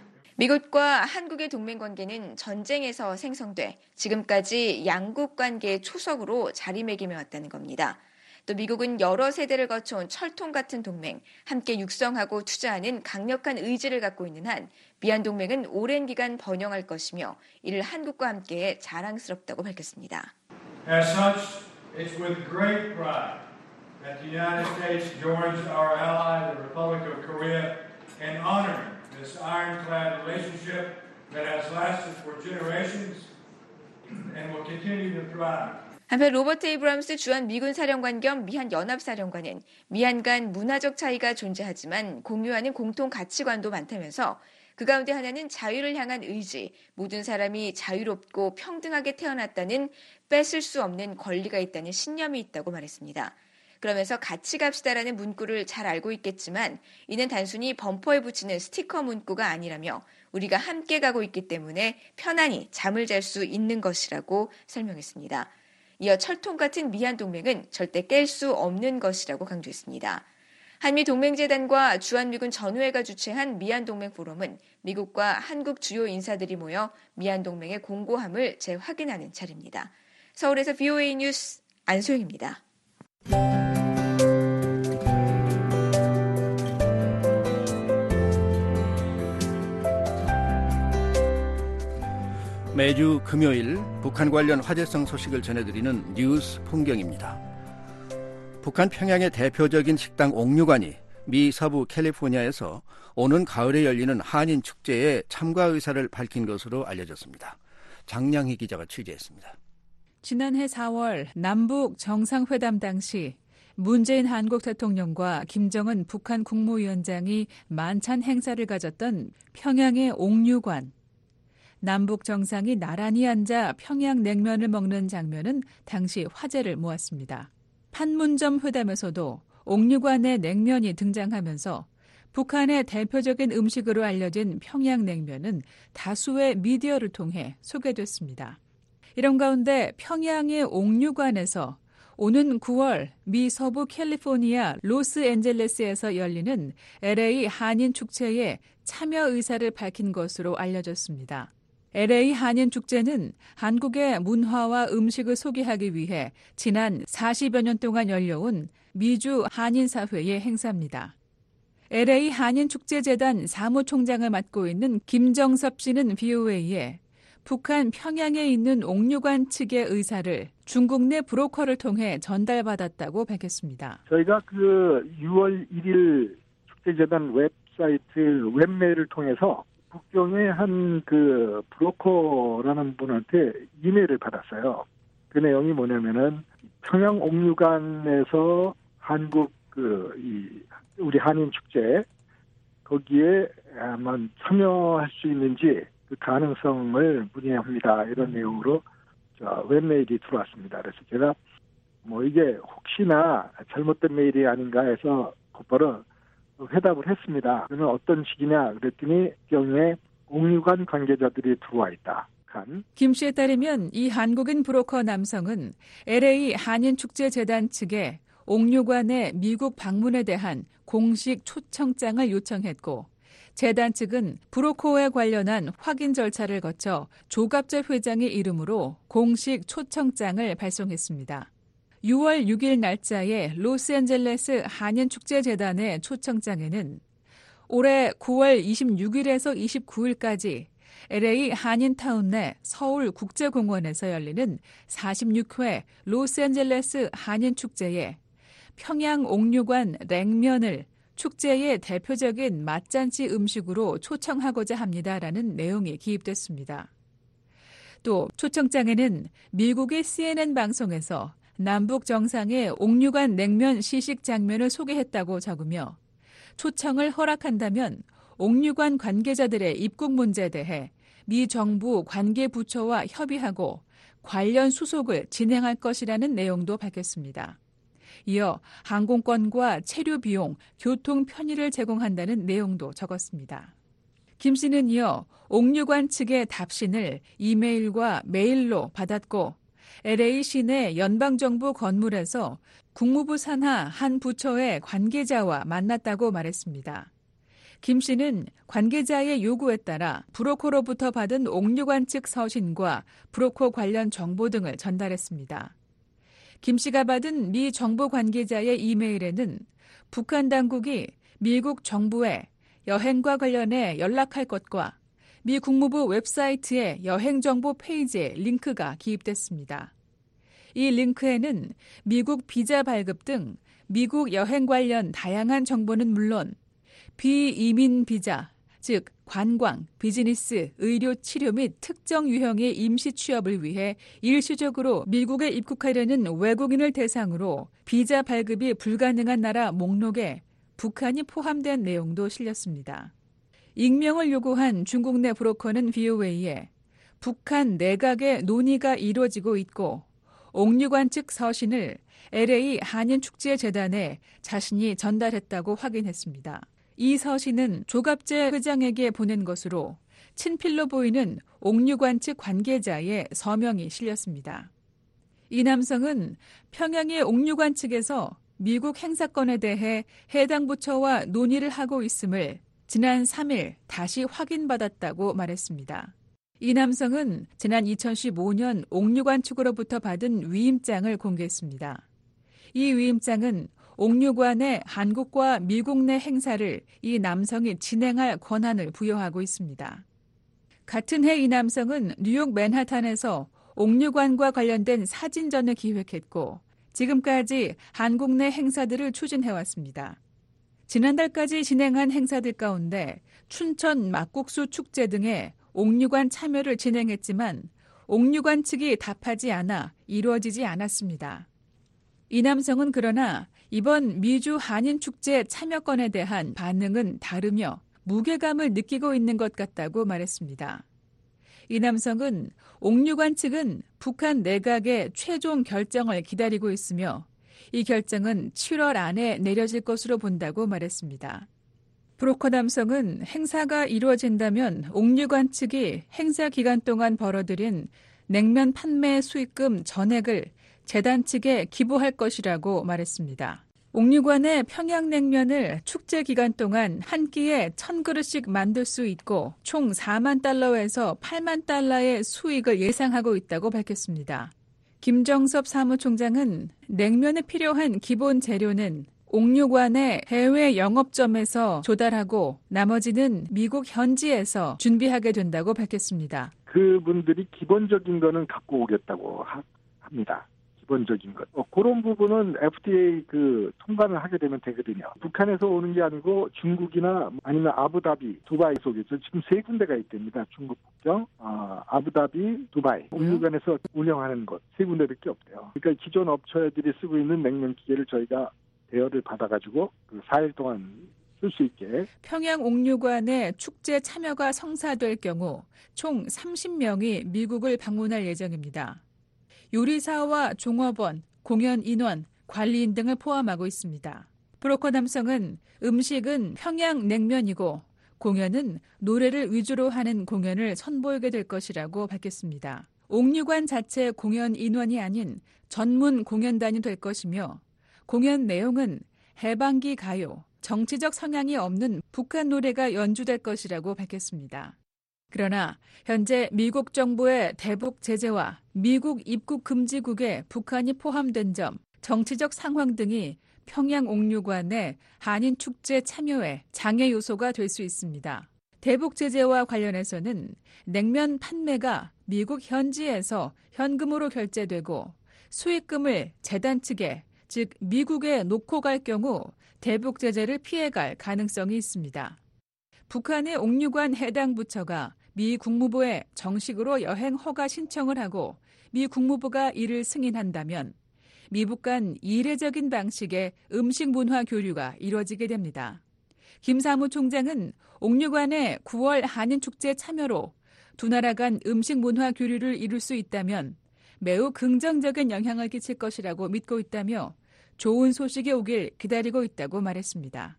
미국과 한국의 동맹관계는 전쟁에서 생성돼 지금까지 양국 관계의 초석으로 자리매김해 왔다는 겁니다. 또 미국은 여러 세대를 거쳐온 철통 같은 동맹, 함께 육성하고 투자하는 강력한 의지를 갖고 있는 한 미한 동맹은 오랜 기간 번영할 것이며 이를 한국과 함께 자랑스럽다고 밝혔습니다. As such, it's with great pride that the United States joins our ally, the Republic of Korea, in honoring this ironclad relationship that has lasted for generations and will continue to thrive. 한편 로버트 에이브럼스 주한 미군 사령관 겸 미한 연합사령관은 미한 간 문화적 차이가 존재하지만 공유하는 공통 가치관도 많다면서 그 가운데 하나는 자유를 향한 의지, 모든 사람이 자유롭고 평등하게 태어났다는 뺏을 수 없는 권리가 있다는 신념이 있다고 말했습니다. 그러면서 같이 갑시다라는 문구를 잘 알고 있겠지만 이는 단순히 범퍼에 붙이는 스티커 문구가 아니라며 우리가 함께 가고 있기 때문에 편안히 잠을 잘 수 있는 것이라고 설명했습니다. 이어 철통 같은 미한 동맹은 절대 깰 수 없는 것이라고 강조했습니다. 한미동맹재단과 주한미군 전후회가 주최한 미한동맹 포럼은 미국과 한국 주요 인사들이 모여 미한동맹의 공고함을 재확인하는 자리입니다. 서울에서 브이오에이 뉴스 안소영입니다. 매주 금요일 북한 관련 화제성 소식을 전해드리는 뉴스 풍경입니다. 북한 평양의 대표적인 식당 옥류관이 미 서부 캘리포니아에서 오는 가을에 열리는 한인 축제에 참가 의사를 밝힌 것으로 알려졌습니다. 장량희 기자가 취재했습니다. 지난해 사월 남북 정상회담 당시 문재인 한국 대통령과 김정은 북한 국무위원장이 만찬 행사를 가졌던 평양의 옥류관. 남북 정상이 나란히 앉아 평양 냉면을 먹는 장면은 당시 화제를 모았습니다. 판문점 회담에서도 옥류관의 냉면이 등장하면서 북한의 대표적인 음식으로 알려진 평양냉면은 다수의 미디어를 통해 소개됐습니다. 이런 가운데 평양의 옥류관에서 오는 구월 미 서부 캘리포니아 로스앤젤레스에서 열리는 엘에이 한인 축제에 참여 의사를 밝힌 것으로 알려졌습니다. 엘에이 한인축제는 한국의 문화와 음식을 소개하기 위해 지난 사십여 년 동안 열려온 미주 한인사회의 행사입니다. 엘에이 한인축제재단 사무총장을 맡고 있는 김정섭 씨는 브이오에이에 북한 평양에 있는 옥류관 측의 의사를 중국 내 브로커를 통해 전달받았다고 밝혔습니다. 저희가 그 유월 일일 축제재단 웹사이트 웹메일을 통해서 국경의 한 그 브로커라는 분한테 이메일을 받았어요. 그 내용이 뭐냐면은 평양 옥류관에서 한국 그 이 우리 한인 축제 거기에 아마 참여할 수 있는지 그 가능성을 문의합니다. 이런 내용으로 저 웹메일이 들어왔습니다. 그래서 제가 뭐 이게 혹시나 잘못된 메일이 아닌가 해서 곧바로 회답을 했습니다. 그러면 어떤 식이냐 그랬더니 경에 옥류관 관계자들이 들어와 있다. 김 씨에 따르면 이 한국인 브로커 남성은 엘에이 한인축제재단 측에 옥류관의 미국 방문에 대한 공식 초청장을 요청했고 재단 측은 브로커에 관련한 확인 절차를 거쳐 조갑재 회장의 이름으로 공식 초청장을 발송했습니다. 유월 육일 날짜의 로스앤젤레스 한인축제재단의 초청장에는 올해 구월 이십육일에서 이십구일까지 엘에이 한인타운 내 서울국제공원에서 열리는 사십육 회 로스앤젤레스 한인축제에 평양 옥류관 냉면을 축제의 대표적인 맛잔치 음식으로 초청하고자 합니다라는 내용이 기입됐습니다. 또 초청장에는 미국의 씨엔엔 방송에서 남북 정상의 옥류관 냉면 시식 장면을 소개했다고 적으며 초청을 허락한다면 옥류관 관계자들의 입국 문제에 대해 미 정부 관계 부처와 협의하고 관련 수속을 진행할 것이라는 내용도 밝혔습니다. 이어 항공권과 체류 비용, 교통 편의를 제공한다는 내용도 적었습니다. 김 씨는 이어 옥류관 측의 답신을 이메일과 메일로 받았고 엘에이 시내 연방정부 건물에서 국무부 산하 한 부처의 관계자와 만났다고 말했습니다. 김 씨는 관계자의 요구에 따라 브로커로부터 받은 옥류관 측 서신과 브로커 관련 정보 등을 전달했습니다. 김 씨가 받은 미 정부 관계자의 이메일에는 북한 당국이 미국 정부에 여행과 관련해 연락할 것과 미 국무부 웹사이트의 여행정보 페이지에 링크가 기입됐습니다. 이 링크에는 미국 비자 발급 등 미국 여행 관련 다양한 정보는 물론 비이민 비자, 즉 관광, 비즈니스, 의료 치료 및 특정 유형의 임시 취업을 위해 일시적으로 미국에 입국하려는 외국인을 대상으로 비자 발급이 불가능한 나라 목록에 북한이 포함된 내용도 실렸습니다. 익명을 요구한 중국 내 브로커는 브이오에이에 북한 내각의 논의가 이루어지고 있고 옥류관 측 서신을 엘에이 한인축제재단에 자신이 전달했다고 확인했습니다. 이 서신은 조갑재 회장에게 보낸 것으로 친필로 보이는 옥류관 측 관계자의 서명이 실렸습니다. 이 남성은 평양의 옥류관 측에서 미국 행사건에 대해 해당 부처와 논의를 하고 있음을 지난 삼일 다시 확인받았다고 말했습니다. 이 남성은 지난 이천십오년 옥류관 측으로부터 받은 위임장을 공개했습니다. 이 위임장은 옥류관의 한국과 미국 내 행사를 이 남성이 진행할 권한을 부여하고 있습니다. 같은 해 이 남성은 뉴욕 맨하탄에서 옥류관과 관련된 사진전을 기획했고 지금까지 한국 내 행사들을 추진해왔습니다. 지난달까지 진행한 행사들 가운데 춘천 막국수 축제 등의 옥류관 참여를 진행했지만 옥류관 측이 답하지 않아 이루어지지 않았습니다. 이 남성은 그러나 이번 미주 한인축제 참여권에 대한 반응은 다르며 무게감을 느끼고 있는 것 같다고 말했습니다. 이 남성은 옥류관 측은 북한 내각의 최종 결정을 기다리고 있으며 이 결정은 칠월 안에 내려질 것으로 본다고 말했습니다. 브로커 남성은 행사가 이루어진다면 옥류관 측이 행사 기간 동안 벌어들인 냉면 판매 수익금 전액을 재단 측에 기부할 것이라고 말했습니다. 옥류관의 평양냉면을 축제 기간 동안 한 끼에 천 그릇씩 만들 수 있고 총 사만 달러에서 팔만 달러의 수익을 예상하고 있다고 밝혔습니다. 김정섭 사무총장은 냉면에 필요한 기본 재료는 옥류관의 해외 영업점에서 조달하고 나머지는 미국 현지에서 준비하게 된다고 밝혔습니다. 그분들이 기본적인 거는 갖고 오겠다고 합니다. 기본적인 것. 어, 그런 부분은 에프디에이 그 통과를 하게 되면 되거든요. 북한에서 오는 게 아니고 중국이나 아니면 아부다비, 두바이 속에서 지금 세 군데가 있답니다. 중국 국경, 아, 아부다비, 두바이. 옥류관에서 운영하는 곳 세 군데밖에 없대요. 그러니까 기존 업체들이 쓰고 있는 냉면 기계를 저희가 대여를 받아가지고 그 사 일 동안 쓸 수 있게. 평양 옥류관에 축제 참여가 성사될 경우 총 삼십 명이 미국을 방문할 예정입니다. 요리사와 종업원, 공연 인원, 관리인 등을 포함하고 있습니다. 브로커 남성은 음식은 평양 냉면이고 공연은 노래를 위주로 하는 공연을 선보이게 될 것이라고 밝혔습니다. 옥류관 자체 공연 인원이 아닌 전문 공연단이 될 것이며 공연 내용은 해방기 가요, 정치적 성향이 없는 북한 노래가 연주될 것이라고 밝혔습니다. 그러나 현재 미국 정부의 대북 제재와 미국 입국 금지국에 북한이 포함된 점, 정치적 상황 등이 평양 옥류관의 한인 축제 참여에 장애 요소가 될 수 있습니다. 대북 제재와 관련해서는 냉면 판매가 미국 현지에서 현금으로 결제되고 수익금을 재단 측에, 즉 미국에 놓고 갈 경우 대북 제재를 피해갈 가능성이 있습니다. 북한의 옥류관 해당 부처가 미 국무부에 정식으로 여행 허가 신청을 하고 미 국무부가 이를 승인한다면 미북 간 이례적인 방식의 음식 문화 교류가 이뤄지게 됩니다. 김 사무총장은 옥류관의 구월 한인축제 참여로 두 나라 간 음식 문화 교류를 이룰 수 있다면 매우 긍정적인 영향을 끼칠 것이라고 믿고 있다며 좋은 소식이 오길 기다리고 있다고 말했습니다.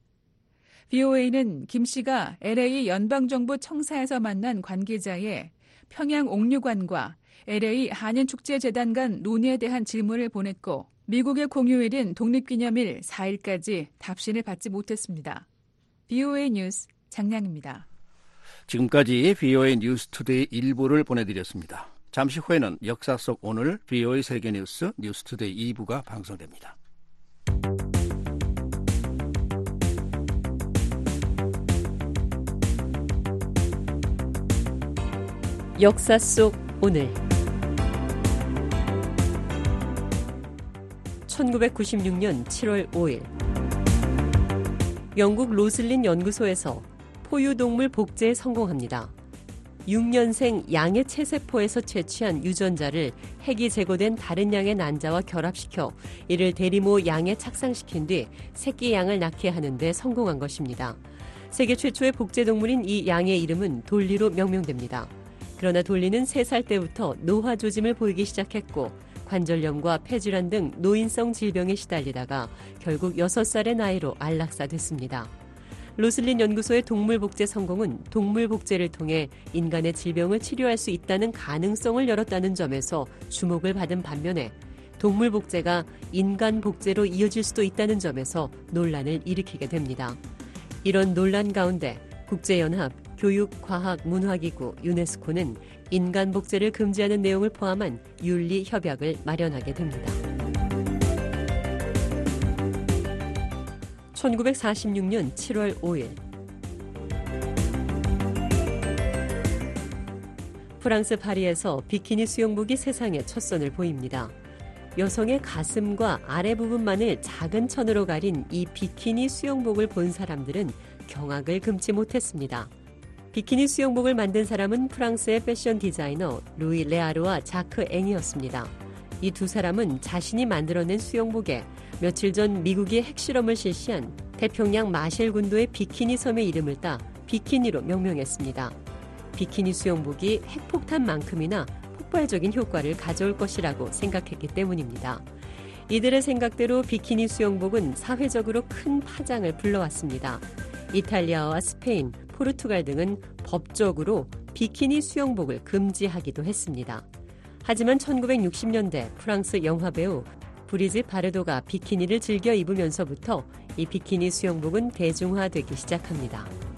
브이오에이는 김 씨가 엘에이 연방정부 청사에서 만난 관계자의 평양 옥류관과 엘에이 한인축제재단 간 논의에 대한 질문을 보냈고 미국의 공휴일인 독립기념일 사 일까지 답신을 받지 못했습니다. 브이오에이 뉴스 장량입니다. 지금까지 브이오에이 뉴스투데이 일 부를 보내드렸습니다. 잠시 후에는 역사 속 오늘 브이오에이 세계뉴스 뉴스투데이 이 부가 방송됩니다. 역사 속 오늘 천구백구십육 년 칠월 오일 영국 로슬린 연구소에서 포유동물 복제에 성공합니다. 육 년생 양의 체세포에서 채취한 유전자를 핵이 제거된 다른 양의 난자와 결합시켜 이를 대리모 양에 착상시킨 뒤 새끼 양을 낳게 하는 데 성공한 것입니다. 세계 최초의 복제동물인 이 양의 이름은 돌리로 명명됩니다. 그러나 돌리는 세 살 때부터 노화 조짐을 보이기 시작했고 관절염과 폐질환 등 노인성 질병에 시달리다가 결국 여섯 살의 나이로 안락사됐습니다. 로슬린 연구소의 동물 복제 성공은 동물 복제를 통해 인간의 질병을 치료할 수 있다는 가능성을 열었다는 점에서 주목을 받은 반면에 동물 복제가 인간 복제로 이어질 수도 있다는 점에서 논란을 일으키게 됩니다. 이런 논란 가운데 국제연합 교육과학문화기구 유네스코는 인간 복제를 금지하는 내용을 포함한 윤리 협약을 마련하게 됩니다. 천구백사십육 년 칠월 오일 프랑스 파리에서 비키니 수영복이 세상에 첫 선을 보입니다. 여성의 가슴과 아래 부분만을 작은 천으로 가린 이 비키니 수영복을 본 사람들은 경악을 금치 못했습니다. 비키니 수영복을 만든 사람은 프랑스의 패션 디자이너 루이 레아르와 자크 앵이었습니다. 이 두 사람은 자신이 만들어낸 수영복에 며칠 전 미국이 핵실험을 실시한 태평양 마셸 군도의 비키니 섬의 이름을 따 비키니로 명명했습니다. 비키니 수영복이 핵폭탄만큼이나 폭발적인 효과를 가져올 것이라고 생각했기 때문입니다. 이들의 생각대로 비키니 수영복은 사회적으로 큰 파장을 불러왔습니다. 이탈리아와 스페인, 포르투갈 등은 법적으로 비키니 수영복을 금지하기도 했습니다. 하지만 천구백육십 년대 프랑스 영화배우 브리짓 바르도가 비키니를 즐겨 입으면서부터 이 비키니 수영복은 대중화되기 시작합니다.